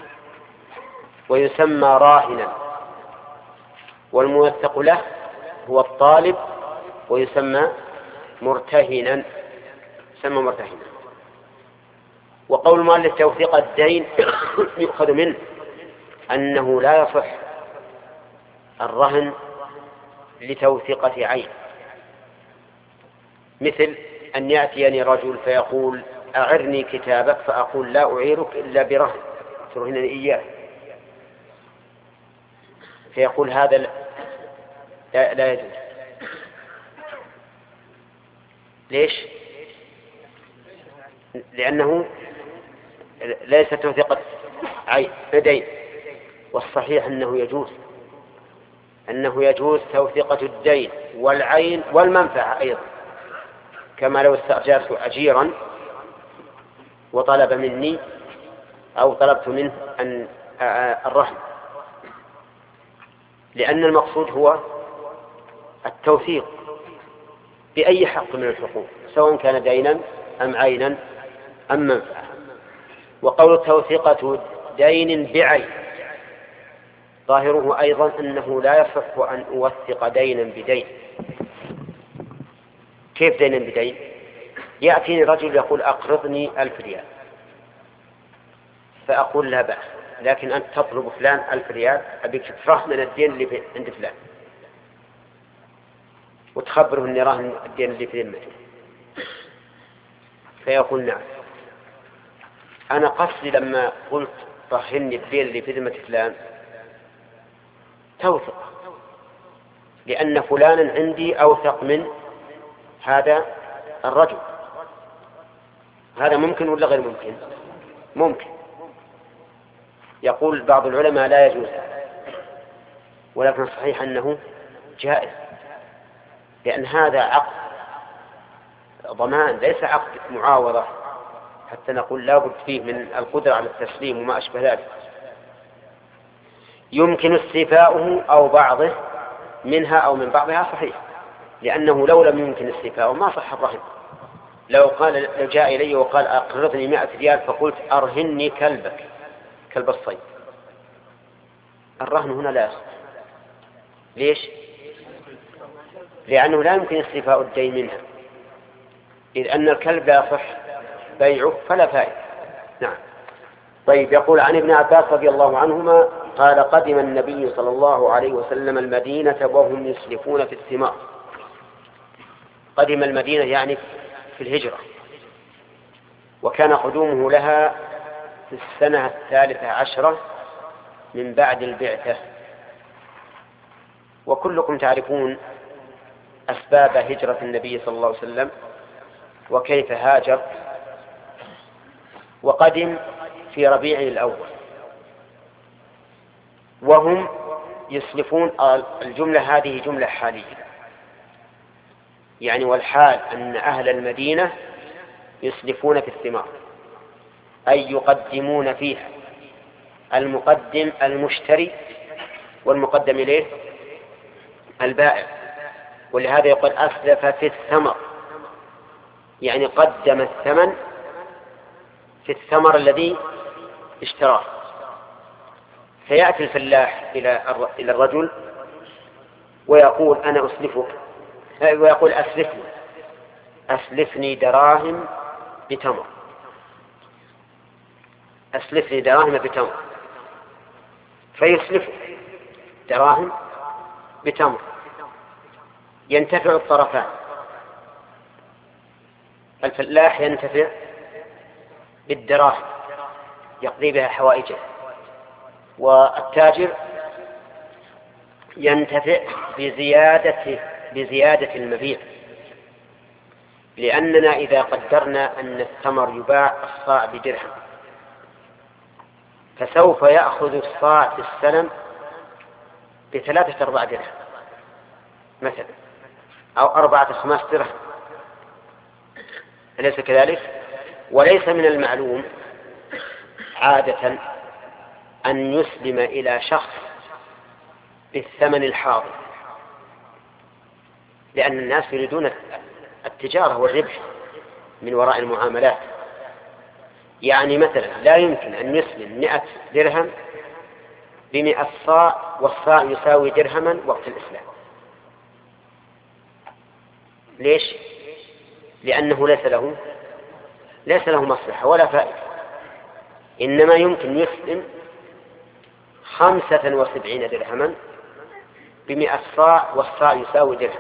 ويسمى راهنا، والموثق له هو الطالب ويسمى مرتهنا. وقول المؤلف توثيق الدين يؤخذ منه أنه لا يصح الرهن لتوثيقة عين، مثل أن يأتيني رجل فيقول أعرني كتابك فأقول لا أعيرك إلا برهن ترهنني إياه، فيقول هذا لا يجوز. ليش؟ لأنه ليس توثيقة دين. والصحيح أنه يجوز توثيقة الدين والعين والمنفعة أيضا، كما لو استأجرت أجيرا وطلب مني أو طلبت منه أن الرهن، لأن المقصود هو التوثيق بأي حق من الحقوق سواء كان دينا أم عينا أم منفعة. وقول توثيقة دين بعين ظاهره أيضا أنه لا يصح أن أوثق دينا بدين. كيف دينا بدين؟ يأتيني رجل يقول أقرضني 1000 ريال، فأقول لا بأس لكن أنت تطلب فلان 1000 ريال أبيك تفرح من الدين اللي عند فلان، وتخبره أني راهن الدين اللي في ذمته، فيقول نعم. أنا قصدي لما قلت رهني الدين اللي في ذمة فلان توثق، لأن فلانا عندي أوثق من هذا الرجل. هذا ممكن ولا غير ممكن؟ ممكن. يقول بعض العلماء لا يجوز، ولكن صحيح أنه جائز، لأن هذا عقد ضمان ليس عقد معاوضة حتى نقول لا بد فيه من القدرة على التسليم وما أشبه ذلك. يمكن استيفاؤه أو بعضه منها أو من بعضها صحيح، لأنه لو لم يمكن استيفاؤه ما صح الرهن. لو جاء إلي وقال أقرضني 100 ريال فقلت أرهني كلبك كلب الصيد، الرهن هنا لا يصح. ليش؟ لأنه لا يمكن استيفاء الدين منها، إذ أن الكلب لا يصح بيعه فلا فائدة. نعم. طيب، يقول عن ابن عباس رضي الله عنهما قال قدم النبي صلى الله عليه وسلم المدينة وهم يسلفون في الثمار. قدم المدينة يعني في الهجرة، وكان قدومه لها في السنة 13 من بعد البعثة. وكلكم تعرفون أسباب هجرة النبي صلى الله عليه وسلم وكيف هاجر. وقدم في ربيع الأول وهم يسلفون. الجملة هذه جملة حالية، يعني والحال أن أهل المدينة يسلفون في الثمار، أي يقدمون فيها. المقدم المشتري، والمقدم إليه البائع، ولهذا يقول أسلف في الثمر، يعني قدم الثمن في الثمر الذي اشتراه. فيأتي الفلاح إلى الرجل ويقول أنا أسلفك، ويقول أسلفني دراهم بتمر، أسلفني دراهم بتمر، فيسلفه دراهم بتمر، ينتفع الطرفان. الفلاح ينتفع بالدراهم يقضي بها حوائجه، والتاجر ينتفع بزيادة المبيع، لأننا إذا قدرنا أن الثمر يباع الصاع بدرهم، فسوف يأخذ الصاع في السلم ب3-4 درهم مثلا، أو 4-5 درهم، أليس كذلك؟ وليس من المعلوم عادة أن يسلم إلى شخص بالثمن الحاضر، لأن الناس يريدون التجارة والربح من وراء المعاملات. يعني مثلا لا يمكن أن يسلم 100 درهم ب100 صاع، والصاع يساوي درهما وقت الإسلام. ليش؟ لأنه ليس له مصلحة ولا فائدة. إنما يمكن يسلم 75 درهما ب100 صاع، والصاع يساوي درهم،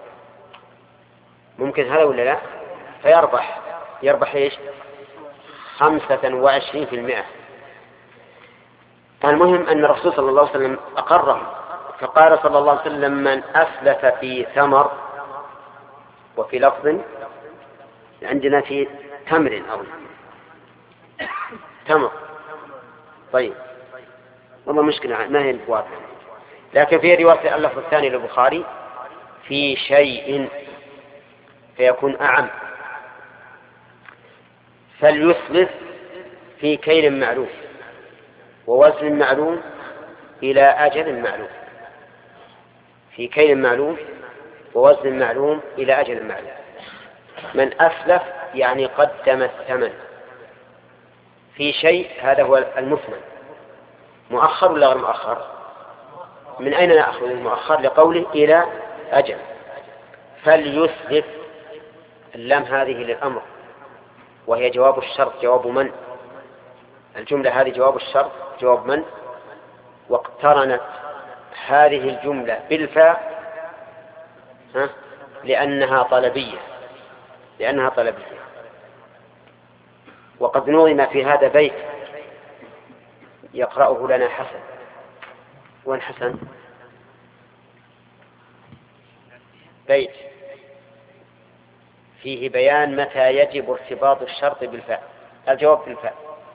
ممكن هذا ولا لا؟ فيربح ايش؟ 25%. المهم أن الرسول صلى الله عليه وسلم أقره، فقال صلى الله عليه وسلم من أسلف في ثمر، وفي لفظ عندنا في تمر أو تمر. طيب، والله مشكلة ما هي الواضحة، لكن في رواية اللفظ الثاني للبخاري في شيء، فيكون أعم. فليسلف في كيل معلوم ووزن معلوم إلى أجل معلوم، في كيل معلوم ووزن معلوم إلى أجل معلوم. من أسلف يعني قدم الثمن في شيء، هذا هو المثمن. مؤخر ولا غير مؤخر؟ من أين نأخذ المؤخر؟ لقوله إلى أجل. فليسلف، اللام هذه للأمر، وهي جواب الشرط، جواب من. الجملة هذه جواب الشرط جواب من، واقترنت هذه الجملة بالفاء لأنها طلبية. وقد نظم في هذا بيت يقرأه لنا حسن. وين حسن؟ بيت فيه بيان متى يجب ارتباط الشرط بالفاء. الجواب بالفاء.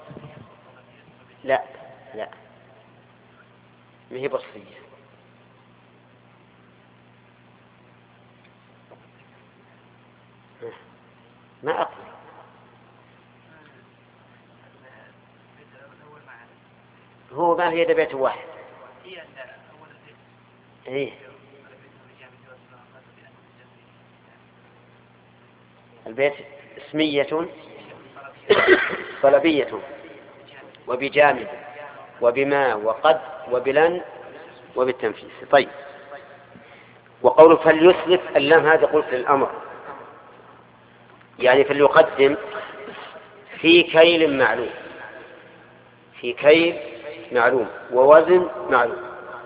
لا ما هي بصرية. ما أقول هو ما هي بيت واحد. إيه؟ البيت اسمية طلبية وبجامد وبما وقد وبلن وبالتنفيذ. طيب، وقوله فليسلف اللام هذا قلت للأمر، يعني فليقدم في كيل معلوم ووزن معلوم،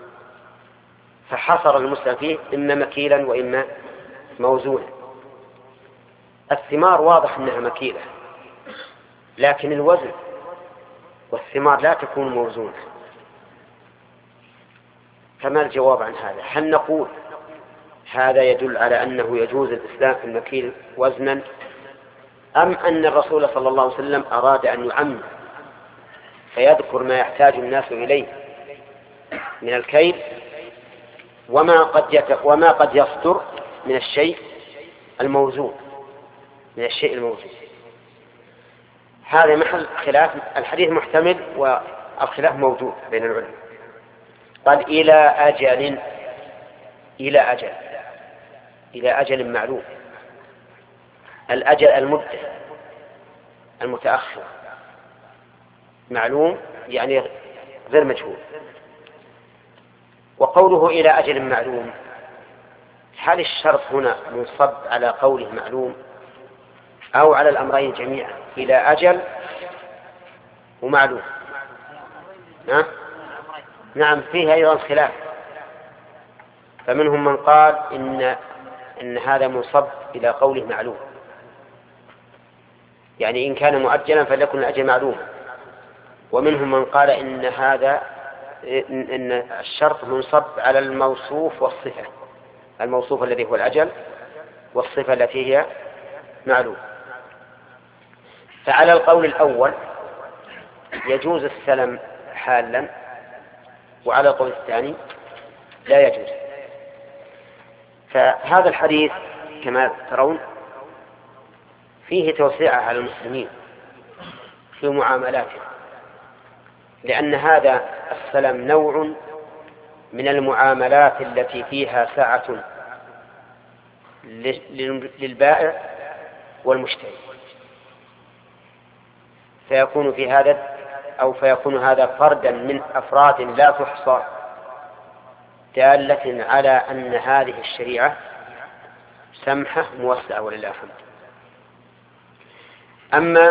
فحصر المسلم فيه إما مكيلا وإما موزونا. الثمار واضح أنها مكيلة، لكن الوزن والثمار لا تكون موزونة. فما الجواب عن هذا؟ هل نقول هذا يدل على أنه يجوز الإسلام في المكيل وزنا، أم أن الرسول صلى الله عليه وسلم أراد أن يعمم فيذكر ما يحتاج الناس إليه من الكيل وما قد يصدر من الشيء الموزون هذا محل خلاف. الحديث محتمل والخلاف موجود بين العلماء. قال إلى أجل معلوم. الأجل المدة المتأخر، معلوم يعني غير مجهول. وقوله إلى أجل معلوم، هل الشرط هنا منصب على قوله معلوم أو على الأمرين جميعا؟ إلى أجل ومعلوم. نعم فيها أيضا خلاف. فمنهم من قال إن هذا منصب إلى قوله معلوم، يعني إن كان مؤجلا فليكن الأجل معلوما. ومنهم من قال إن الشرط منصب على الموصوف والصفة، الموصوف الذي هو الأجل والصفة التي هي معلوم. فعلى القول الأول يجوز السلم حالا، وعلى القول الثاني لا يجوز. فهذا الحديث كما ترون فيه توسعة على المسلمين في معاملاتهم، لأن هذا السلم نوع من المعاملات التي فيها سعة للبائع والمشتري، فيكون هذا فردا من أفراد لا تحصى، دالة على أن هذه الشريعة سمحة موسعة ولله الحمد. أما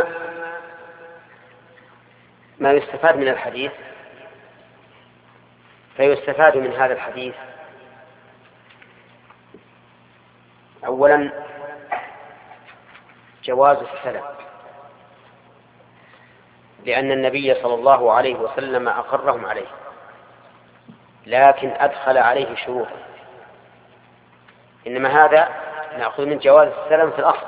ما يستفاد من الحديث فيستفاد من هذا الحديث أولا جواز السلم، لأن النبي صلى الله عليه وسلم أقرهم عليه، لكن أدخل عليه شروطا. إنما هذا نأخذ من جواز السلم في الأصل،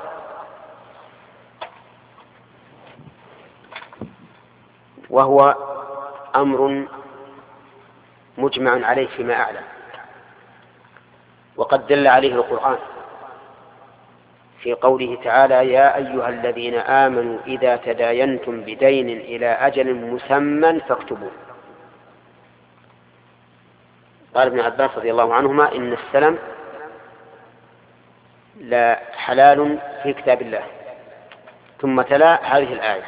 وهو أمر مجمع عليه فيما أعلم، وقد دل عليه القرآن في قوله تعالى: يا أيها الذين آمنوا إذا تداينتم بدين إلى أجل مسمى فاكتبوه. قال ابن عباس رضي الله عنهما: إن السلم لا حلال في كتاب الله. ثم تلا هذه الآية،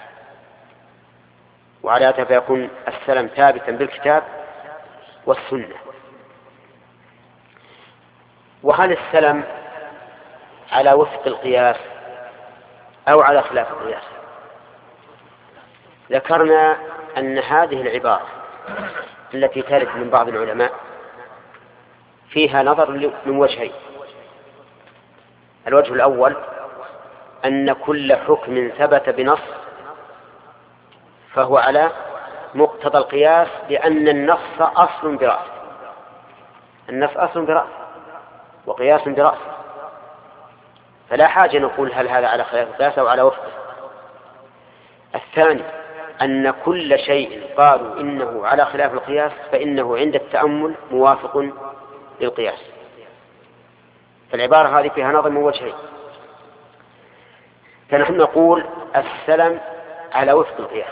وعلى هذا فيكون السلم ثابتا بالكتاب والسنة. وهل السلم على وفق القياس أو على خلاف القياس؟ ذكرنا أن هذه العبارة التي ترد من بعض العلماء فيها نظر من وجهين. الوجه الأول أن كل حكم ثبت بنص فهو على مقتضى القياس، لأن النص أصل برأس، النص أصل برأس وقياس برأس، فلا حاجة نقول هل هذا على خلاف القياس أو على وفقه. الثاني أن كل شيء قالوا إنه على خلاف القياس فإنه عند التأمل موافق للقياس. فالعبارة هذه فيها نظر من وجهين. فنحن نقول السلم على وفق القياس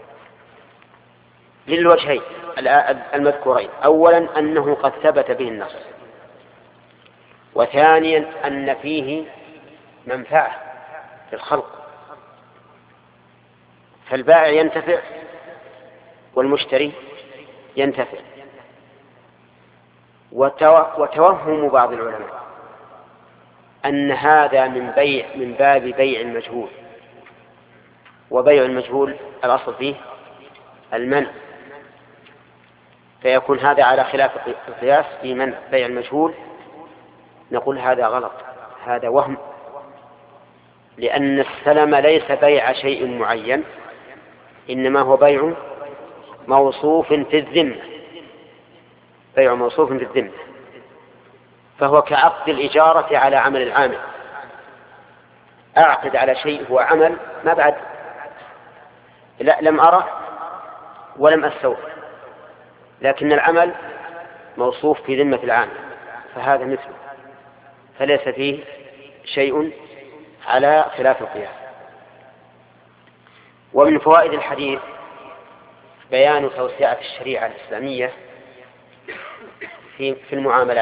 للوجهين المذكورين. أولا أنه قد ثبت به النص، وثانيا أن فيه منفعة للخلق، فالبائع ينتفع والمشتري ينتفع. وتوهم بعض العلماء أن هذا من باب بيع المجهول، وبيع المجهول الأصل فيه المنع، فيكون هذا على خلاف القياس في منع بيع المجهول. نقول هذا غلط، هذا وهم، لأن السلم ليس بيع شيء معين، إنما هو بيع موصوف في الذمة، بيع موصوف في الذمة، فهو كعقد الإجارة على عمل العامل. أعقد على شيء هو عمل ما بعد لم أره ولم أستوفى، لكن العمل موصوف في ذمة العامل، فهذا مثله، فليس فيه شيء على خلاف القياس. ومن فوائد الحديث بيان توسعة الشريعة الإسلامية في المعاملات،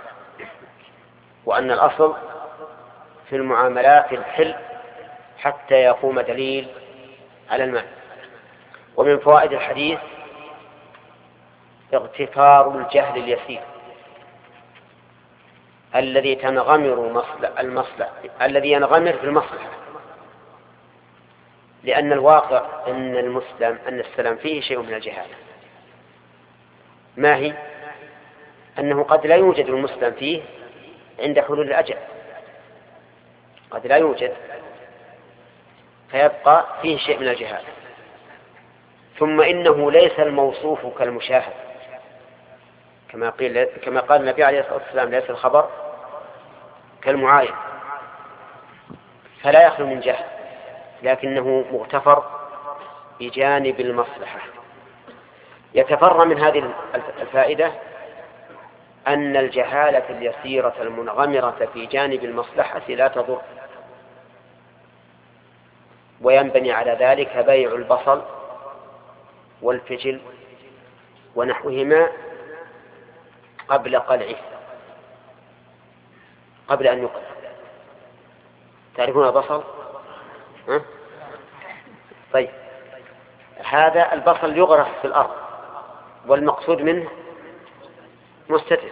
وأن الأصل في المعاملات الحل حتى يقوم دليل على المنع. ومن فوائد الحديث اغتفار الجهل اليسير الذي ينغمر في المصلحة، لأن الواقع أن السلام فيه شيء من الجهالة. ما هي؟ أنه قد لا يوجد المسلم فيه عند حلول الأجل، قد لا يوجد، فيبقى فيه شيء من الجهالة. ثم إنه ليس الموصوف كالمشاهد، كما قال النبي عليه الصلاة والسلام: ليس الخبر كالمعاين، فلا يخلو من جهل، لكنه مغتفر بجانب المصلحة. يتفرع من هذه الفائدة أن الجهالة اليسيرة المنغمرة في جانب المصلحة لا تضر، وينبني على ذلك بيع البصل والفجل ونحوهما قبل قلعه، قبل أن يقلع. تعرفون البصل؟ طيب، هذا البصل يغرس في الأرض والمقصود منه مستتر،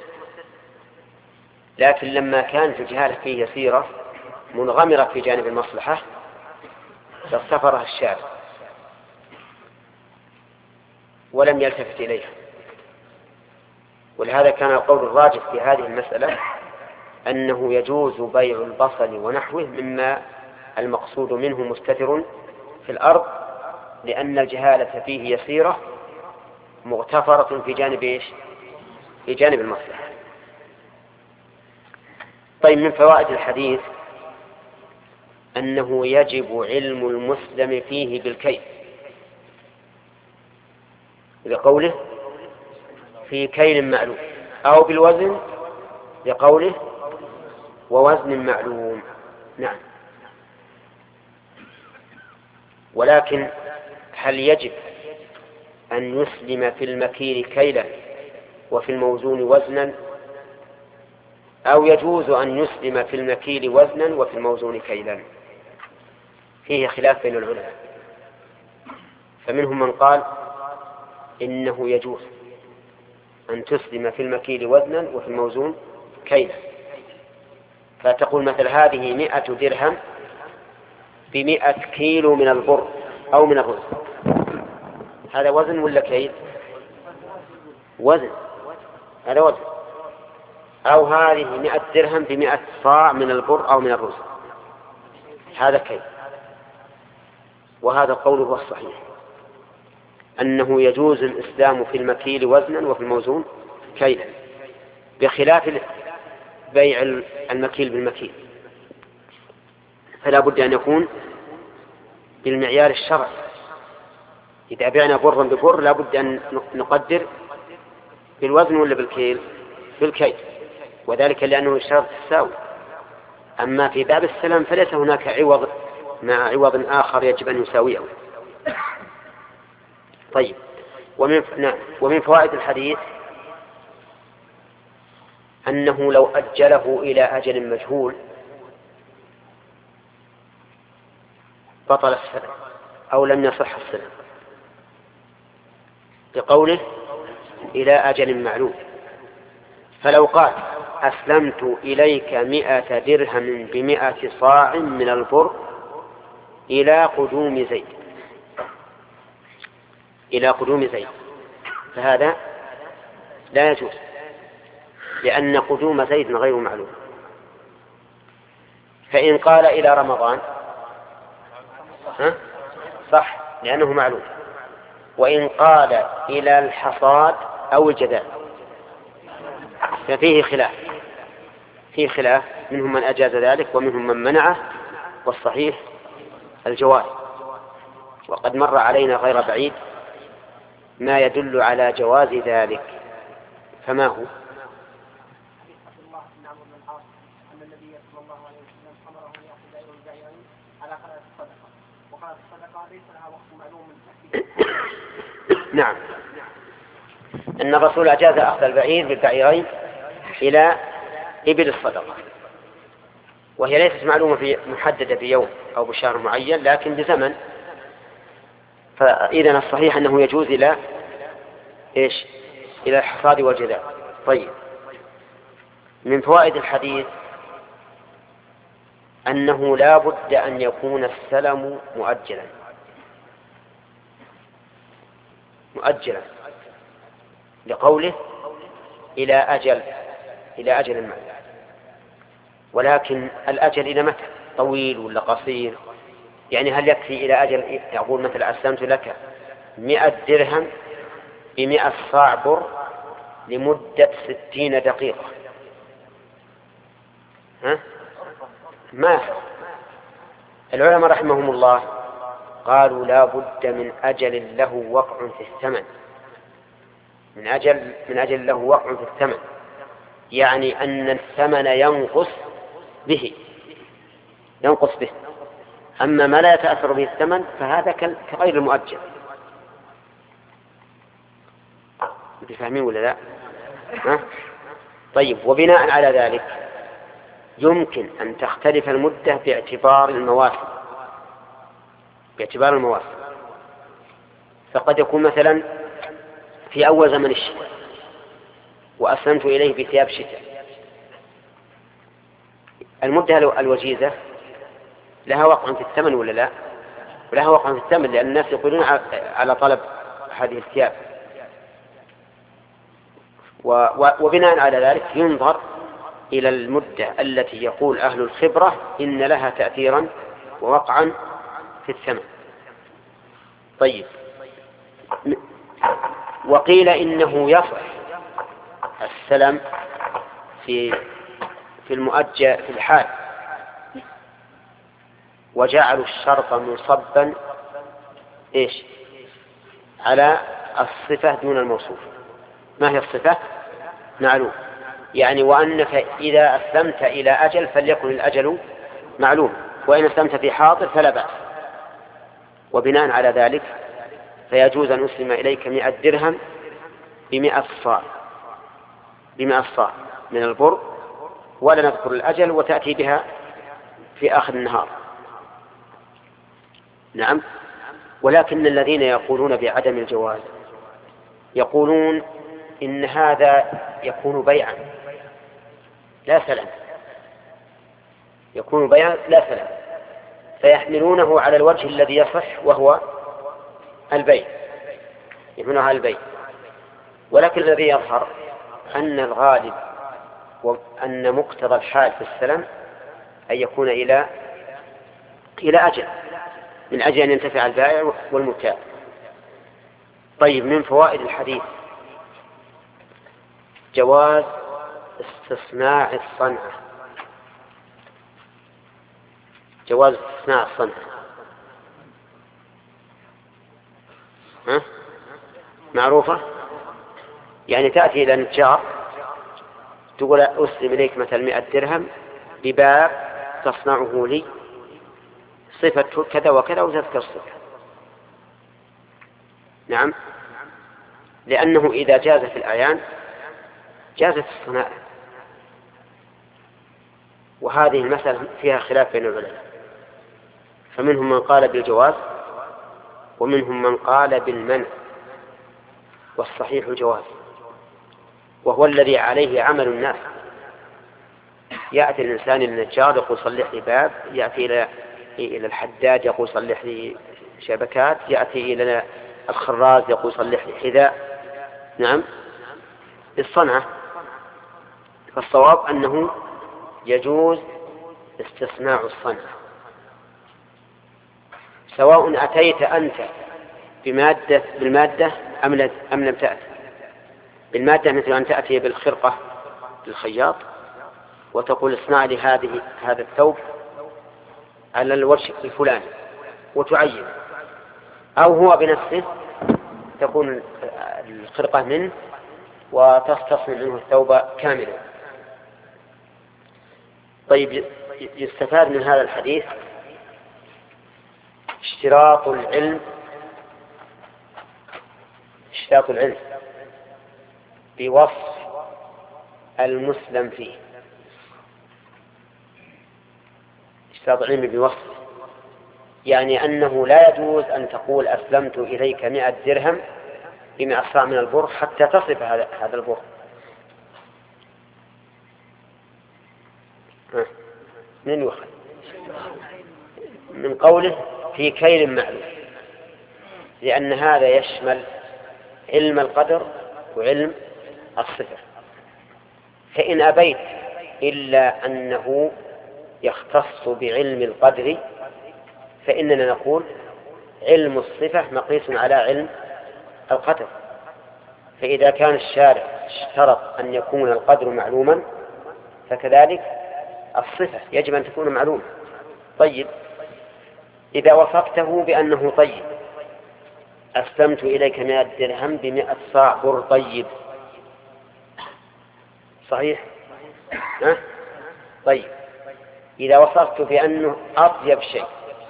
لكن لما كانت الجهالة فيه يسيرة منغمرة في جانب المصلحة اغتفرها الشارع ولم يلتفت إليها. ولهذا كان القول الراجح في هذه المسألة أنه يجوز بيع البصل ونحوه مما المقصود منه مستتر في الأرض، لأن الجهالة فيه يسيرة مغتفرة في جانب إيش؟ في جانب المصلحة. طيب، من فوائد الحديث أنه يجب علم المسلم فيه بالكيل، لقوله في كيل معلوم، أو بالوزن لقوله ووزن معلوم. نعم. ولكن هل يجب أن يسلم في المكيل كيلا وفي الموزون وزنا، أو يجوز أن يسلم في المكيل وزنا وفي الموزون كيلا؟ فيه خلاف بين العلماء، فمنهم من قال إنه يجوز أن تسلم في المكيل وزنا وفي الموزون كيلا، فتقول مثل هذه 100 درهم ب100 كيلو من البر أو من الرز، هذا وزن ولا كيل؟ وزن، هذا وزن. أو هذه 100 درهم ب100 صاع من البر أو من الرز، هذا كيل. وهذا قوله هو الصحيح، أنه يجوز الإسلام في المكيل وزنا وفي الموزون كيلا، بخلاف بيع المكيل بالمكيل، فلا بد أن يكون بالمعيار الشرعي. إذا بعنا برا ببر لا بد أن نقدر بالوزن ولا بالكيل؟ بالكيل، وذلك لأنه شرط تساوي. أما في باب السلام فليس هناك عوض مع عوض آخر يجب أن يساويه. طيب، ومن فوائد الحديث أنه لو أجله إلى أجل مجهول بطل السلم أو لم يصح السلم، بقوله إلى أجل معلوم. فلو قال أسلمت إليك 100 درهم ب100 صاع من البر إلى قدوم زيد، إلى قدوم زيد، فهذا لا يجوز، لأن قدوم زيد غير معلوم. فإن قال إلى رمضان صح لأنه معلوم. وإن قال إلى الحصاد أو الجدال ففيه خلاف، فيه خلاف، منهم من أجاز ذلك ومنهم من منعه، والصحيح الجواز. وقد مر علينا غير بعيد ما يدل على جواز ذلك، فما هو؟ نعم، أن الرسول أجاز أخذ البعير بالبعيرين إلى إبل الصدقة، وهي ليست معلومة محددة بيوم أو بشهر معين، لكن بزمن. فإذن الصحيح أنه يجوز إلى إيش؟ إلى الحصاد والجذاب. طيب، من فوائد الحديث أنه لا بد أن يكون السلم مؤجلا، مؤجلا لقوله إلى أجل معلوم. ولكن الأجل إلى متى؟ طويل ولا قصير؟ يعني هل يكفي إلى أجل يقول مثلا أسلمت لك 100 درهم ب100 صاع بر لمدة 60 دقيقة؟ ما العلماء رحمهم الله قالوا لا بد من أجل له وقع في الثمن، من أجل له وقع في الثمن، يعني أن الثمن ينقص به. أما ما لا يتأثر به الثمن فهذا كغير المؤجل. تفهمين ولا لا؟ طيب، وبناء على ذلك يمكن أن تختلف المدة باعتبار المواسم. فقد يكون مثلا في أول زمن الشتاء وأسلمت إليه بثياب شتاء، المدة الوجيزة لها وقع في الثمن ولا لا؟ ولها وقع في الثمن، لأن الناس يقولون على طلب هذه الثياب. وبناء على ذلك ينظر إلى المدة التي يقول أهل الخبرة إن لها تأثيرا ووقعا في الثمن. طيب، وقيل إنه يصح السلم في المؤجل في الحال، وجعلوا الشرط منصبا إيش؟ على الصفة دون الموصوف. ما هي الصفة؟ معلوم، يعني وأنك إذا أسلمت إلى أجل فليكن الأجل معلوم، وإن أسلمت في حاضر فلا بأس. وبناء على ذلك فيجوز أن أسلم إليك 100 درهم ب100 صاع من البر، ولا نذكر الأجل، وتأتي بها في آخر النهار. نعم. ولكن الذين يقولون بعدم الجواز يقولون إن هذا يكون بيعا لا سلام، يكون بيعا لا سلام، فيحملونه على الوجه الذي يصح وهو البيع. يحملها على البيت. ولكن الذي يظهر أن الغالب وأن مقتضى الحال في السلم أن يكون إلى أجل، من أجل أن ينتفع البائع والمبتاع. طيب، من فوائد الحديث جواز استصناع الصنعة. جواز استصناع الصنعة معروفة. يعني تأتي إلى نجار تقول أسلم إليك مثل 100 درهم بباب تصنعه لي صفة كذا وكذا وتذكر الصفة. نعم، لأنه إذا جاز في الأعيان جازت الصناعة. وهذه المسألة فيها خلاف بين العلماء، فمنهم من قال بالجواز ومنهم من قال بالمنع، والصحيح الجواز، وهو الذي عليه عمل الناس. يأتي الإنسان إلى النجار يقول صلح لي باب، يأتي إلى الحداد يقول صلح لي شبكات، يأتي إلى الخراز يقول صلح لي حذاء. نعم، الصنعة. فالصواب أنه يجوز استصناع الصنعة، سواء أتيت أنت بالمادة أم لم تأتي بالمادة، مثل أن تأتي بالخرقة للخياط وتقول اصنع لي هذا الثوب على الوجه الفلاني وتعين، أو هو بنفسه تكون الخرقة منه وتصتصنع منه الثوب كاملا. طيب، يستفاد من هذا الحديث اشتراط العلم بوصف المسلم فيه. اشتراط العلم بوصف، يعني أنه لا يجوز أن تقول أسلمت إليك 100 درهم بما أصاع من البر حتى تصف هذا البر. من يؤخذ من قوله في كيل معلوم، لأن هذا يشمل علم القدر وعلم الصفة. فإن أبيت إلا أنه يختص بعلم القدر فإننا نقول علم الصفة مقيس على علم القدر. فإذا كان الشارع اشترط أن يكون القدر معلوما فكذلك الصفة يجب أن تكون معلومة. طيب، إذا وصفته بأنه طيب، أسلمت إليك 100 درهم ب100 صاع بر طيب، صحيح؟ طيب، إذا وصفت بأنه أطيب شيء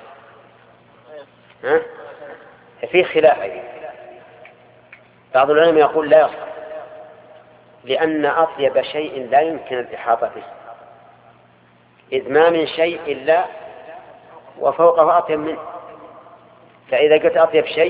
ففي خلاف. بعض العلماء يقول لا يصح، لأن أطيب شيء لا يمكن الإحاطة به، إذ ما من شيء إلا وفوقه أطيب منه. فإذا قلت أطيب شيء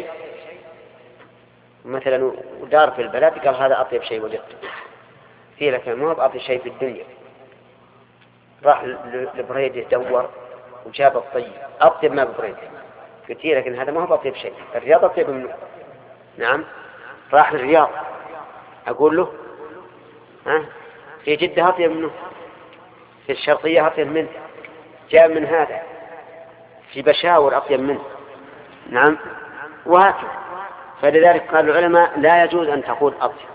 مثلا دار في البلد قال هذا أطيب شيء وجدته فيه، لكن ما هو أطيب شيء في الدنيا. راح لبريد يدور وجاب الطيب أطيب ما ببريد كثير، لكن هذا ما هو أطيب شيء. الرياض أطيب منه. نعم، راح للرياض أقول له في جدة أطيب منه، في الشرقية أطيب منه، جاء من هذا في بشاور أطيب منه. نعم، وهكذا. فلذلك قال العلماء لا يجوز أن تقول أطيب،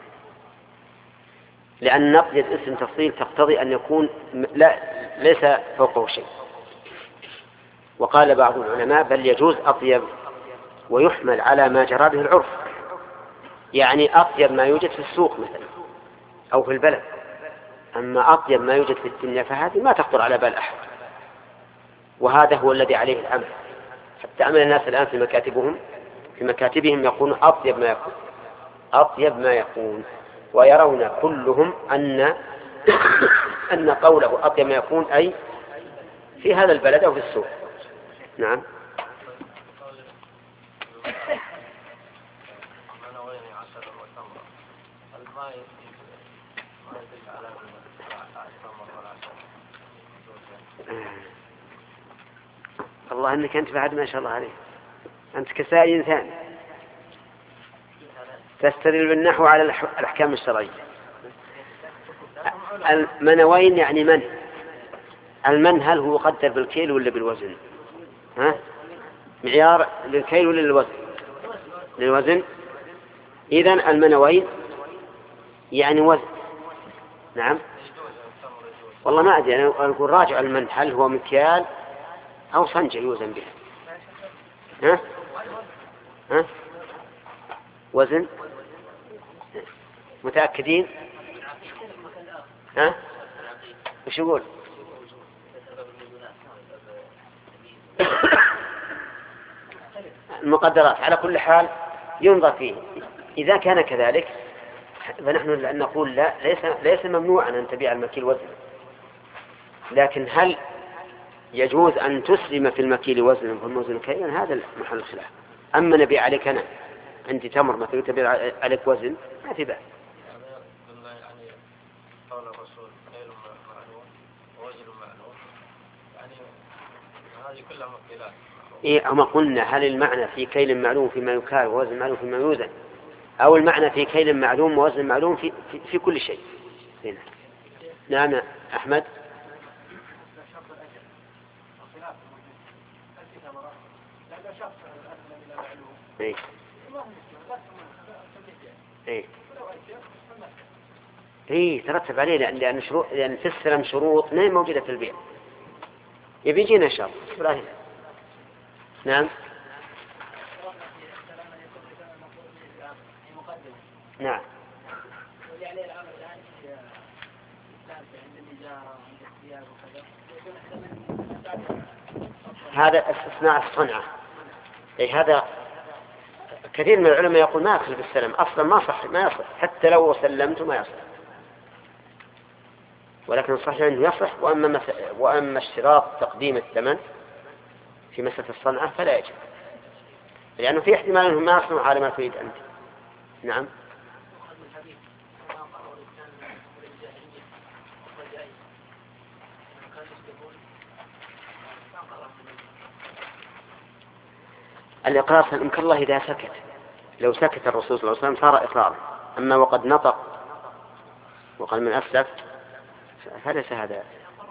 لأن نقيد اسم تفصيل تقتضي أن يكون ليس فوقه شيء. وقال بعض العلماء بل يجوز أطيب ويحمل على ما جرى به العرف، يعني أطيب ما يوجد في السوق مثلا أو في البلد. أما أطيب ما يوجد في الدنيا فهذه ما تخطر على بال أحد، وهذا هو الذي عليه العمل. حتى عمل الناس الآن في مكاتبهم يقولون أطيب ما يكون ويرون كلهم أن قوله أطيب ما يكون أي في هذا البلد أو في السوق. نعم. الله أنك أنت بعد ما شاء الله عليك، أنت كسائي إنسان. تستدل بالنحو على الأحكام الشرعية. المنوين يعني من؟ المن هل هو يقدر بالكيل ولا بالوزن؟ ها؟ معيار للكيل ولا للوزن؟ للوزن. إذن المنوين يعني وزن. نعم. والله ما أدري، أنا أقول راجع المن هل هو مكيال أو صنجة يوزن به. ها؟ ها؟ وزن. متأكدين؟ ها؟ وش يقول؟ المقدرات على كل حال ينظر فيه. إذا كان كذلك فنحن نقول لا، ليس ممنوعا أن تبيع المكيل وزن، لكن هل يجوز أن تسلم في المكيل وزنا والموزن كيلا؟ هذا محل الخلاف. أما نبيع عليك أنا عندي تمر مثلا تبيع عليك وزن ما في بأس. يعني قول الرسول كيل معلوم ووزن معلوم، يعني هذه كلها مكيلات. إيه أما قلنا هل المعنى في كيل معلوم فيما يكال ووزن معلوم فيما يوزن، أو المعنى في كيل معلوم ووزن معلوم في كل شيء؟ هنا. نعم أحمد. إيه. إيه. إيه ترتب عليه لأن في السلم شروط ما موجودة في البيع. يبي يجينا شرط إبراهيم. نعم. نعم. هذا استثناء الصنعة. أي هذا كثير من العلماء يقول ما يدخل بالسلم أصلا، ما يصح حتى لو سلمت ما يصح، ولكن الصحيح أنه يصح. وأما اشتراط تقديم الثمن في مسألة الصنعة فلا يجب، لأنه في احتمال أنه ما يصنع على ما تريد أنت. نعم. الإقرار يمكن الله إذا سكت. لو سكت الرسول صلى الله عليه وسلم صار إقرارا، أما وقد نطق وقال من أسلف فليس هذا.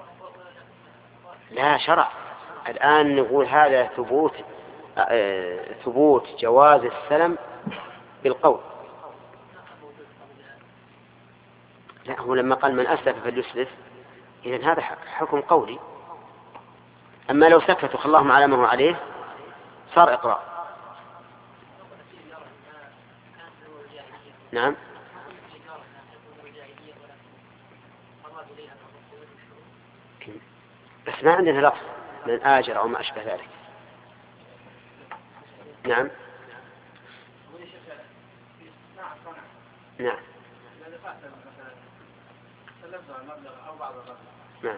لا شرع. الآن نقول هذا ثبوت جواز السلم بالقول. لا هو لما قال من أسلف فليسلف إذن هذا حكم قولي. أما لو سكت وخلاهم على ما هو عليه صار إقرار. نعم. بس ما عندنا لفظ من آجر أو ما أشبه ذلك. نعم. نعم. نعم.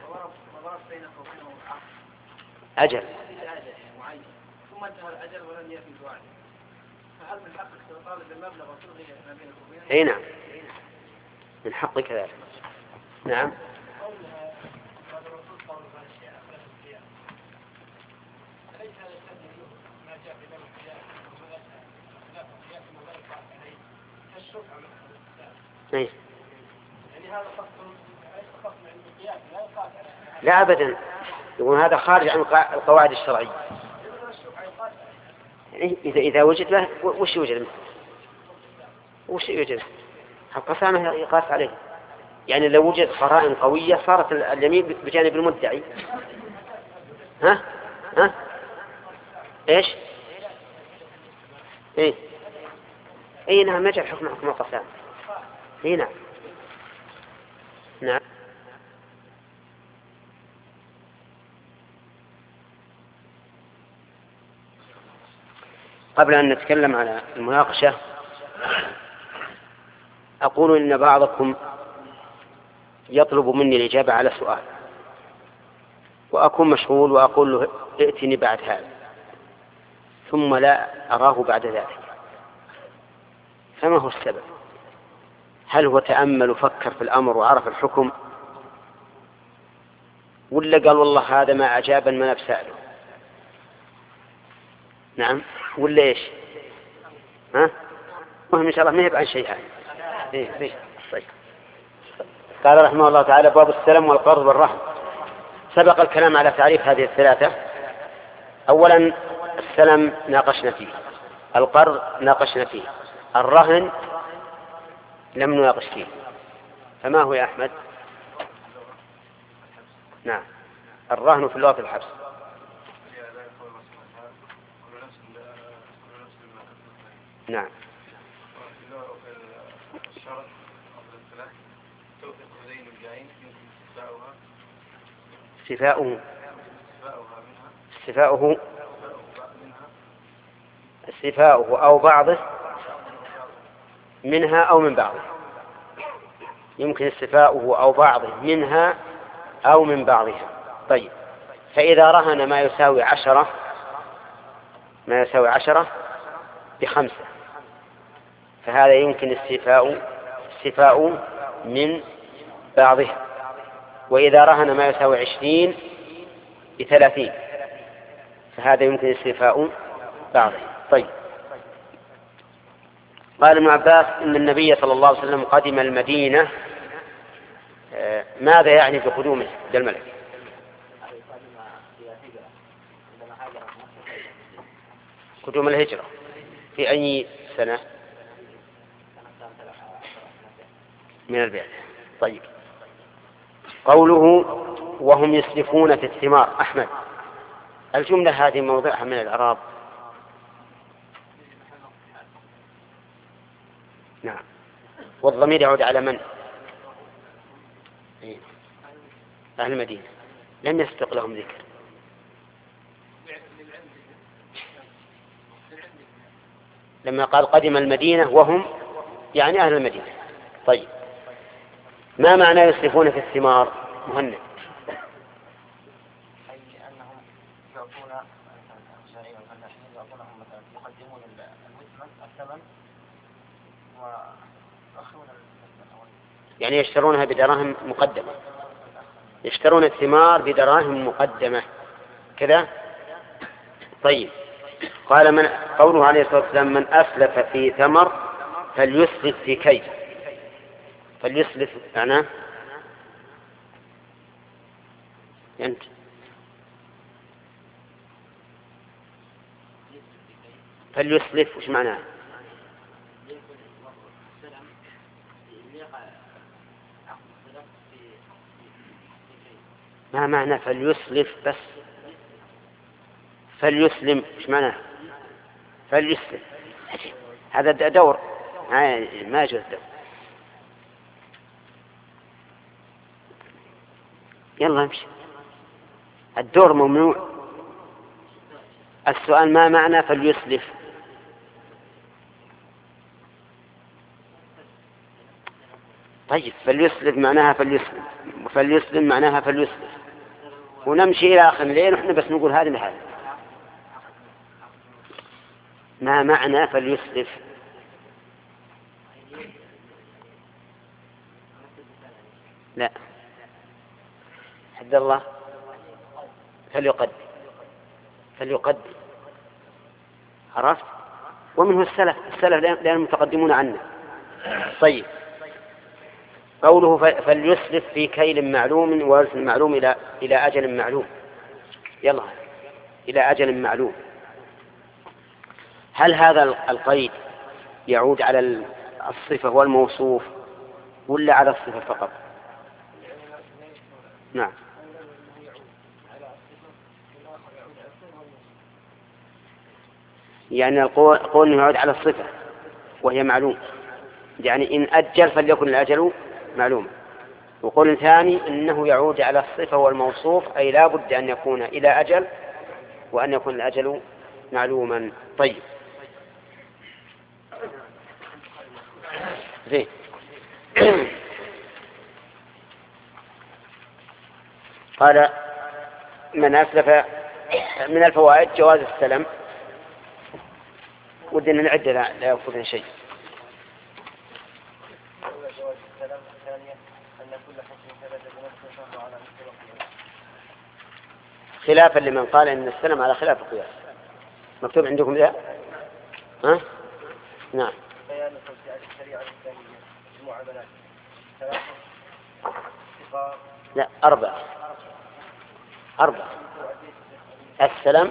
أجل. ثم انتهى الأجل ولم يأتي الوعد، فهل من حقك تطالب بالمبلغ وتلغي ما بينك وبينه؟ أي نعم من حقك ذلك. نعم. أي. لا أبدا، يقول هذا خارج عن القواعد الشرعية. إذا وجد له وش يوجد؟ وش يوجد؟ القسامة يقاس عليه. يعني لو وجد قرائن قوية صارت اليمين بجانب المدعي. ها؟ إيش؟ إيه؟ أي نعم يجعل حكم القسامة. إيه نعم. نعم. قبل أن نتكلم على المناقشة أقول إن بعضكم يطلب مني الإجابة على سؤال وأكون مشغول وأقول له ائتني بعد هذا ثم لا أراه بعد ذلك، فما هو السبب؟ هل هو تأمل وفكر في الأمر وعرف الحكم، ولا قال والله هذا ما أجابا ما بسأله؟ نعم ولا إيش؟ ها؟ المهم إن شاء الله نهب عن شيئا. إيه. طيب. قال رحمه الله تعالى: باب السلم والقرض والرهن. سبق الكلام على تعريف هذه الثلاثة. أولا السلم ناقشنا فيه، القرض ناقشنا فيه، الرهن لم نناقش فيه. فما هو يا أحمد؟ نعم، الرهن في اللغة الحبس. نعم. استفاؤه أو بعضه منها أو من بعضه. يمكن استفاؤه أو بعضه منها أو من بعضها. طيب، فإذا رهن ما يساوي 10 ب5، فهذا يمكن استفاء من بعضها. وإذا رهن ما يساوي 20 ب30، فهذا يمكن استفاء بعضه. طيب. قال ابن عباس إن النبي صلى الله عليه وسلم قدم المدينة. ماذا يعني بقدومه الملك؟ قدوم الهجرة في أي سنة من البيت. طيب. قوله وهم يسلفون في الثمار. أحمد، الجملة هذه موضعها من الإعراب. نعم. والضمير يعود على من؟ أهل المدينة. لم يسبق لهم ذكر. لما قال قدم المدينة وهم يعني أهل المدينة. طيب، ما معنى يسلفون في الثمار؟ مهند. أي أنهم يعطون الزارعين والفلاحين، يعطونهم مثلا، يقدمون الثمن ويؤخرون يعني يشترونها بدراهم مقدمة، يشترون الثمار بدراهم مقدمة كذا. طيب. قال قوله عليه الصلاة والسلام: من أسلف في ثمر فليسلف في كيل. فليسلف معناه أنت فليسلف وش معناه؟ ما معنى فليسلف؟ بس فليسلم وش معناه؟ فليسلف هذا دور ما يجوز دور. يلا امشي، الدور ممنوع. السؤال ما معنى فليسلف؟ طيب، فليسلف معناها فليسلم، وفليسلم معناها فليسلف، ونمشي إلى آخر الليل ونحن بس نقول هذه الحالة. ما معنى فليسلف؟ لا، حد الله. فليقدم. عرفت؟ ومنه السلف لأن المتقدمون عنا. طيب. قوله فليسلف في كيل معلوم ووزن معلوم إلى أجل معلوم. يلا، إلى أجل معلوم. هل هذا القيد يعود على الصفة والموصوف ولا على الصفة فقط؟ نعم. يعني القول يعود على الصفة وهي معلوم، يعني إن أجل فليكن الأجل معلوما. وقول ثاني إنه يعود على الصفة والموصوف، أي لا بد أن يكون إلى أجل وأن يكون الأجل معلوما. طيب. زين. قال من أسلف. من الفوائد جواز السلم. ودنا نعد لا يأخذنا شيء. خلافا لمن قال إن السلم على خلاف القياس. مكتوب عندكم ذا؟ ها؟ نعم. الشريعة الإسلامية المعاملات 3 اتفاق. لا 4 السلام.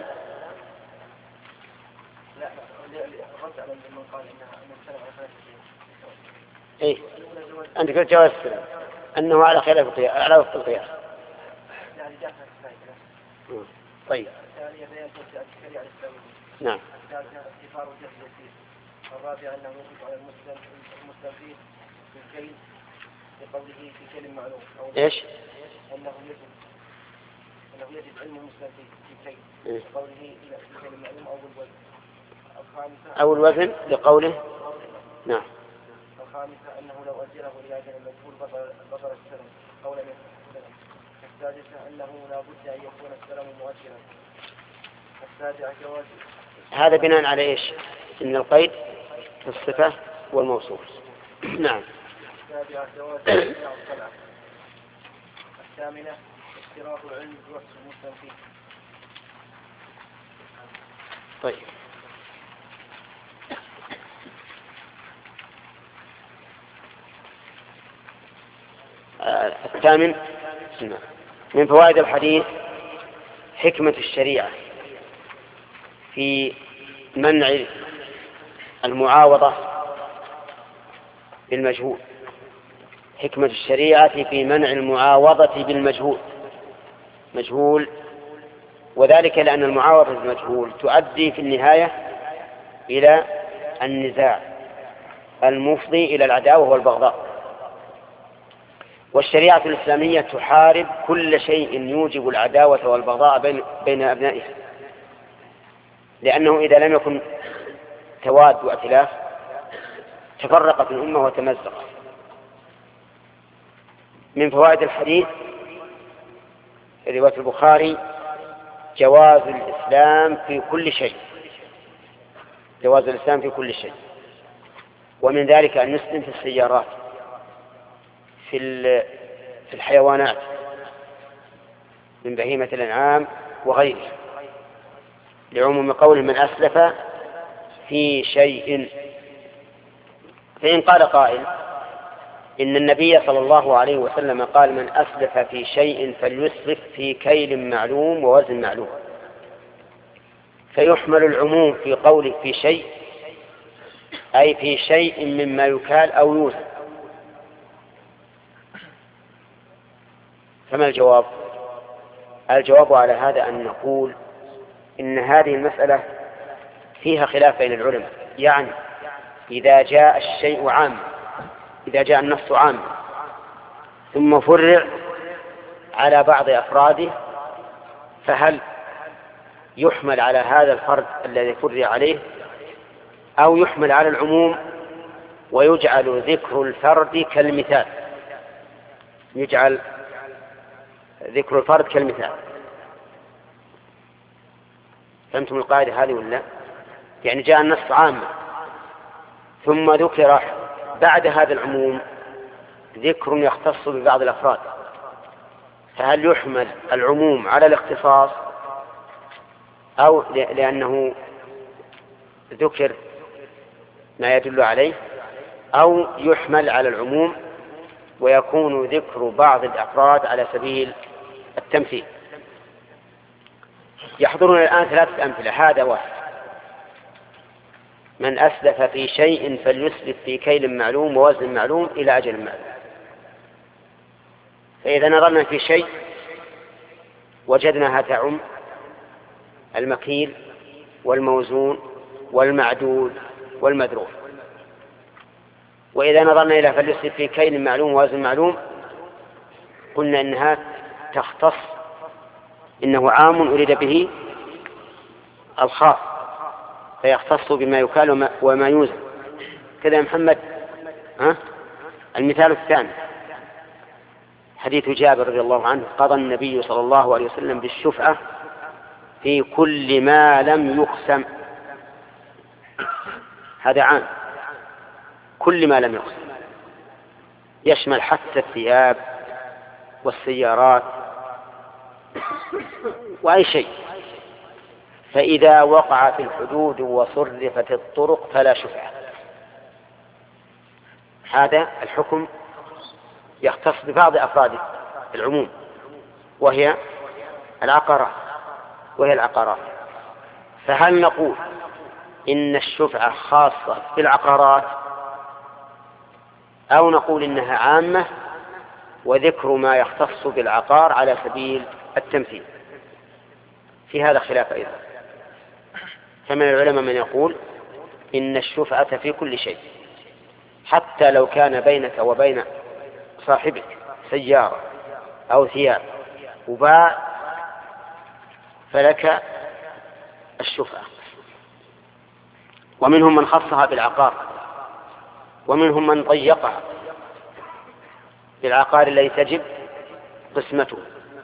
لا رد على من قال ان السلام على 3 شيء. ايه انت قلت جواز السلام انه على خلاف القياس، على وفق القياس. يعني جاءت الثانية. طيب. الثانية بيان توسعة الشريعة الإسلامية. نعم. الثالثة اغتفار الجهل والسير. الرابعة أنه يجب على المسلم فيه بالكيل لقوله في كيل معلوم. ايش؟ أنه يجب علم المسلم في كيل لقوله في كيل معلوم أو الوزن. الخامسة أو الوزن لقوله. نعم. الخامسة أنه لو أجره إلى أجل المجهول بطل السلم أو لم يكن السلم. السادسة أنه لا بد أن يكون السلم مؤجلا. السابعة جواز. هذا بناء على إيش؟ إن القيد في الصفة والموصوف. نعم. السابعة جواز الصلاة. الثامنة اشتراط العلم بوصف المسلم فيه. طيب. الثامن من فوائد الحديث حكمة الشريعة في منع المعاوضة بالمجهول. حكمة الشريعة في منع المعاوضة بالمجهول، وذلك لأن المعاوضة بالمجهول تؤدي في النهاية إلى النزاع المفضي إلى العداوة والبغضاء. والشريعة الإسلامية تحارب كل شيء يوجب العداوة والبغضاء بين أبنائها، لأنه إذا لم يكن تواد وائتلاف تفرقت الأمة وتمزقت. من فوائد الحديث رواية البخاري جواز الإسلام في كل شيء، جواز الإسلام في كل شيء، ومن ذلك أن نسلم في السيارات، في الحيوانات من بهيمة الأنعام وغيره، لعموم قول من أسلف في شيء. فإن قال قائل إن النبي صلى الله عليه وسلم قال من أسلف في شيء فليسلف في كيل معلوم ووزن معلوم، فيحمل العموم في قوله في شيء أي في شيء مما يكال أو يوزن. فما الجواب؟ الجواب على هذا أن نقول إن هذه المسألة فيها خلاف بين العلماء. يعني إذا جاء الشيء عام، إذا جاء النص عام ثم فرع على بعض أفراده، فهل يحمل على هذا الفرد الذي فرع عليه أو يحمل على العموم ويجعل ذكر الفرد كالمثال؟ يجعل ذكر الفرد كالمثال. فهمتم القاعدة هذه ولا؟ يعني جاء النص عام ثم ذكر بعد هذا العموم ذكر يختص ببعض الأفراد، فهل يحمل العموم على الاختصاص أو لأنه ذكر ما يدل عليه، أو يحمل على العموم ويكون ذكر بعض الأفراد على سبيل التمثيل؟ يحضرنا الآن 3 أمثلة. هذا واحد: من أسلف في شيء فليسلف في كيل معلوم ووزن معلوم إلى أجل معلوم. فإذا نظرنا في شيء وجدناها تعم المكيل والموزون والمعدود والمدروس. وإذا نظرنا إلى فليسلف في كيل معلوم ووزن معلوم قلنا إنها تختص، إنه عام أريد به الخاص فيختص بما يكال وما يوزن. كذا يا محمد. المثال الثاني حديث جابر رضي الله عنه: قضى النبي صلى الله عليه وسلم بالشفعة في كل ما لم يقسم. هذا عام، كل ما لم يقسم، يشمل حتى الثياب والسيارات وأي شيء. فإذا وقعت الحدود وصرفت الطرق فلا شفعة. هذا الحكم يختص ببعض أفراد العموم وهي العقارات. فهل نقول إن الشفعة خاصة بالعقارات أو نقول إنها عامة وذكر ما يختص بالعقار على سبيل التمثيل؟ في هذا خلاف أيضا. فمن العلماء من يقول إن الشفعة في كل شيء، حتى لو كان بينك وبين صاحبك سيارة أو ثياب وباع فلك الشفعة. ومنهم من خصها بالعقار، ومنهم من ضيقها بالعقار الذي تجب قسمته.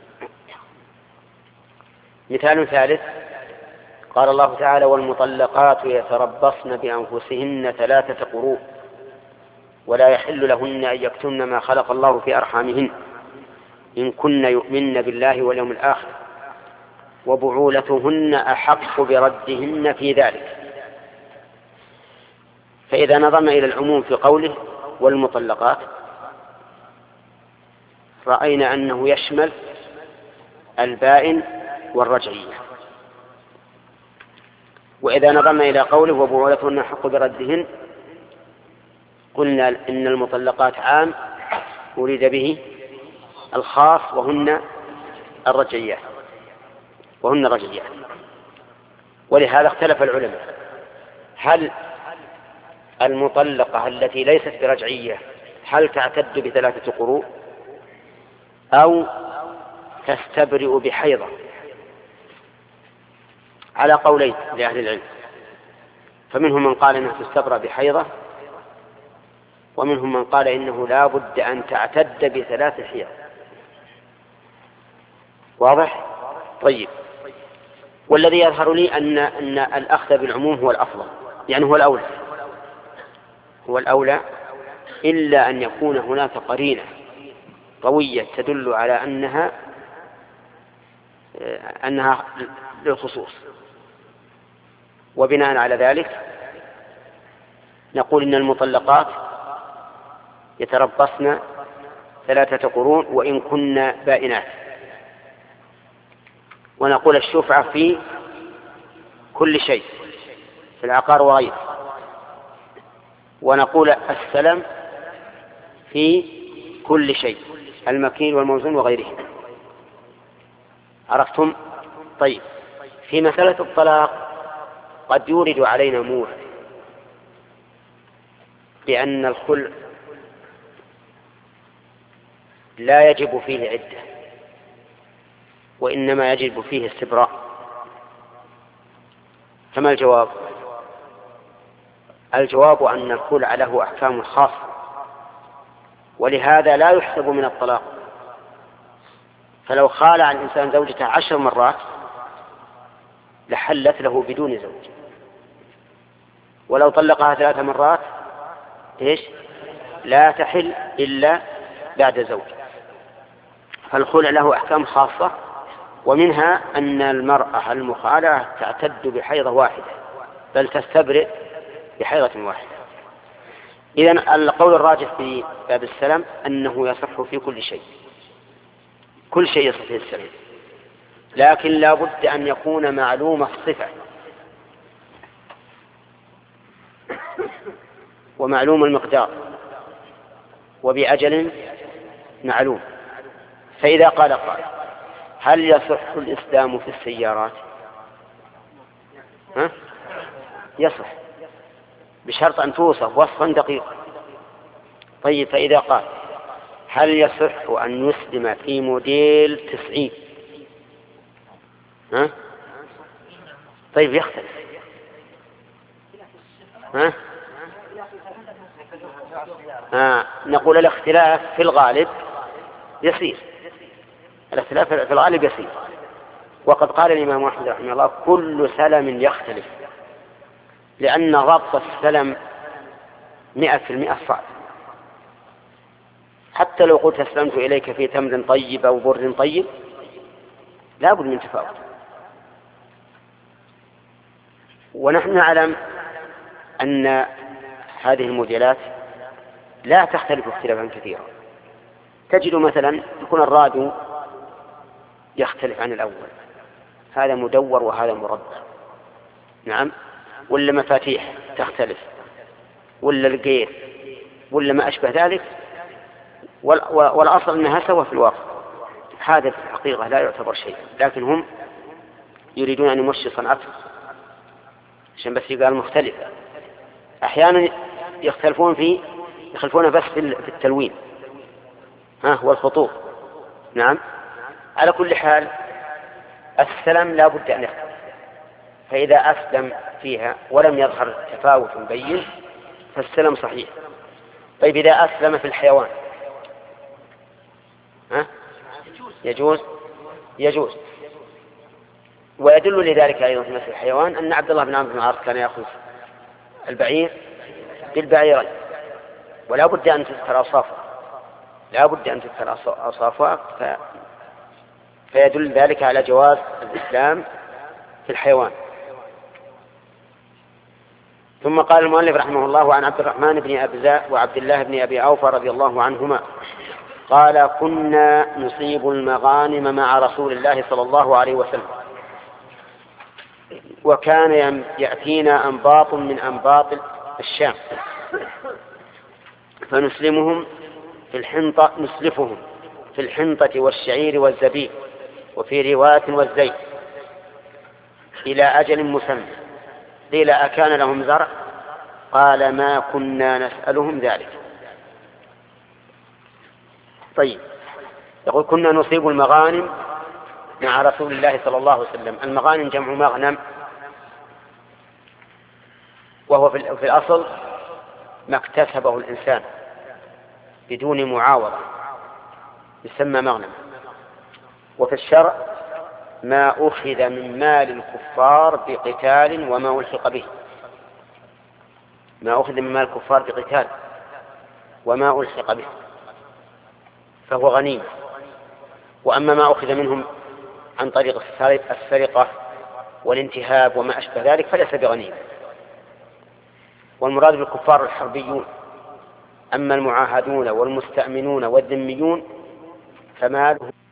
مثال ثالث قال الله تعالى: والمطلقات يتربصن بأنفسهن 3 قروء ولا يحل لهن أن يكتمن ما خلق الله في أرحامهن إن كن يؤمن بالله واليوم الآخر وبعولتهن أحق بردهن في ذلك. فإذا نظرنا إلى العموم في قوله والمطلقات رأينا أنه يشمل البائن والرجعية. وإذا نظرنا إلى قوله وبعولتهن أحق بردهن قلنا إن المطلقات عام أريد به الخاص وهن الرجعيات. ولهذا اختلف العلماء: هل المطلقة التي ليست برجعية هل تعتد ب3 قروء أو تستبرئ بحيضة؟ على قولين لأهل العلم، فمنهم من قال إنها تستبرأ بحيضة، ومنهم من قال إنه لا بد أن تعتد ب3 حيض. واضح؟ طيب. والذي يظهر لي أن الأخذ بالعموم هو الأفضل، يعني هو الأولى إلا أن يكون هناك قرينة قوية تدل على أنها للخصوص. وبناء على ذلك نقول إن المطلقات يتربصن 3 قرون وإن كن بائنات. ونقول الشفعة في كل شيء في العقار وغيره. ونقول السلم في كل شيء، المكيل والموزون وغيره. عرفتم؟ طيب. في مسألة الطلاق قد يورد علينا أمور بأن الخلع لا يجب فيه عدة وإنما يجب فيه استبراء. فما الجواب؟ الجواب أن الخلع له أحكام خاصة، ولهذا لا يحسب من الطلاق. فلو خالع الإنسان زوجته 10 مرات لحلت له بدون زوج، ولو طلقها 3 مرات لا تحل إلا بعد زوج. فالخلع له أحكام خاصة، ومنها أن المرأة المخالعة تعتد بحيضة واحدة بل تستبرئ بحيضة واحدة. إذن القول الراجح في باب السلم أنه يصح في كل شيء، كل شيء يصح فيه السلم، لكن لا بد أن يكون معلوم الصفة ومعلوم المقدار وبأجل معلوم. فإذا قال قائل: هل يصح الإسلام في السيارات؟ يصح بشرط أن توصف وصفا دقيقا. طيب، فإذا قال: هل يصح أن يسلم في موديل 90؟ طيب، يختلف. نقول الاختلاف في الغالب يسير، الاختلاف في الغالب يسير. وقد قال الإمام أحمد رحمه الله: كل سلم يختلف، لأن ضبط السلم 100% صعب. حتى لو قلت أسلمت إليك في تمر طيب أو بر طيب لا بد من تفاوت. ونحن نعلم أن هذه الموديلات لا تختلف اختلافا كثيرا. تجد مثلا يكون الراديو يختلف عن الأول، هذا مدور وهذا مربع، نعم، ولا مفاتيح تختلف، ولا القير، ولا ما أشبه ذلك، والأصل أنها سوا في الواقع. هذا في الحقيقة لا يعتبر شيء، لكن هم يريدون أن يمشي صنعته عشان بس يقال مختلفة. أحيانا يختلفون بس في التلوين والخطوط، نعم. على كل حال السلام لا بد أن يختلف، فإذا أسلم فيها ولم يظهر تفاوت بين فالسلام صحيح. طيب إذا أسلم في الحيوان يجوز. ويدل لذلك أيضا في مثل الحيوان أن عبد الله بن عمرو بن العاص كان يأخذ البعير بالبعيرين، ولا بد أن تذكر أوصافها، فيدل ذلك على جواز الإسلام في الحيوان. ثم قال المؤلف رحمه الله: عن عبد الرحمن بن أبزاء وعبد الله بن أبي أوفى رضي الله عنهما قال: كنا نصيب المغانم مع رسول الله صلى الله عليه وسلم، وكان يأتينا أنباط من أنباط الشام فنسلفهم في الحنطة والشعير والزبيب، وفي رواية والزيت، إلى أجل مسمى. قيل: أكان لهم زرع؟ قال: ما كنا نسألهم ذلك. طيب، يقول: كنا نصيب المغانم مع رسول الله صلى الله عليه وسلم. المغانم جمع مغنم، وهو في الأصل ما اكتسبه الإنسان بدون معاوضة يسمى مغنم. وفي الشرع ما أخذ من مال الكفار بقتال وما ألحق به، ما أخذ من مال الكفار بقتال وما ألحق به فهو غنيمة. وأما ما أخذ منهم عن طريق السرقة والانتهاب وما أشبه ذلك فليس بغنيمة. والمراد بالكفار الحربيون، أما المعاهدون والمستأمنون والذميون فمالهم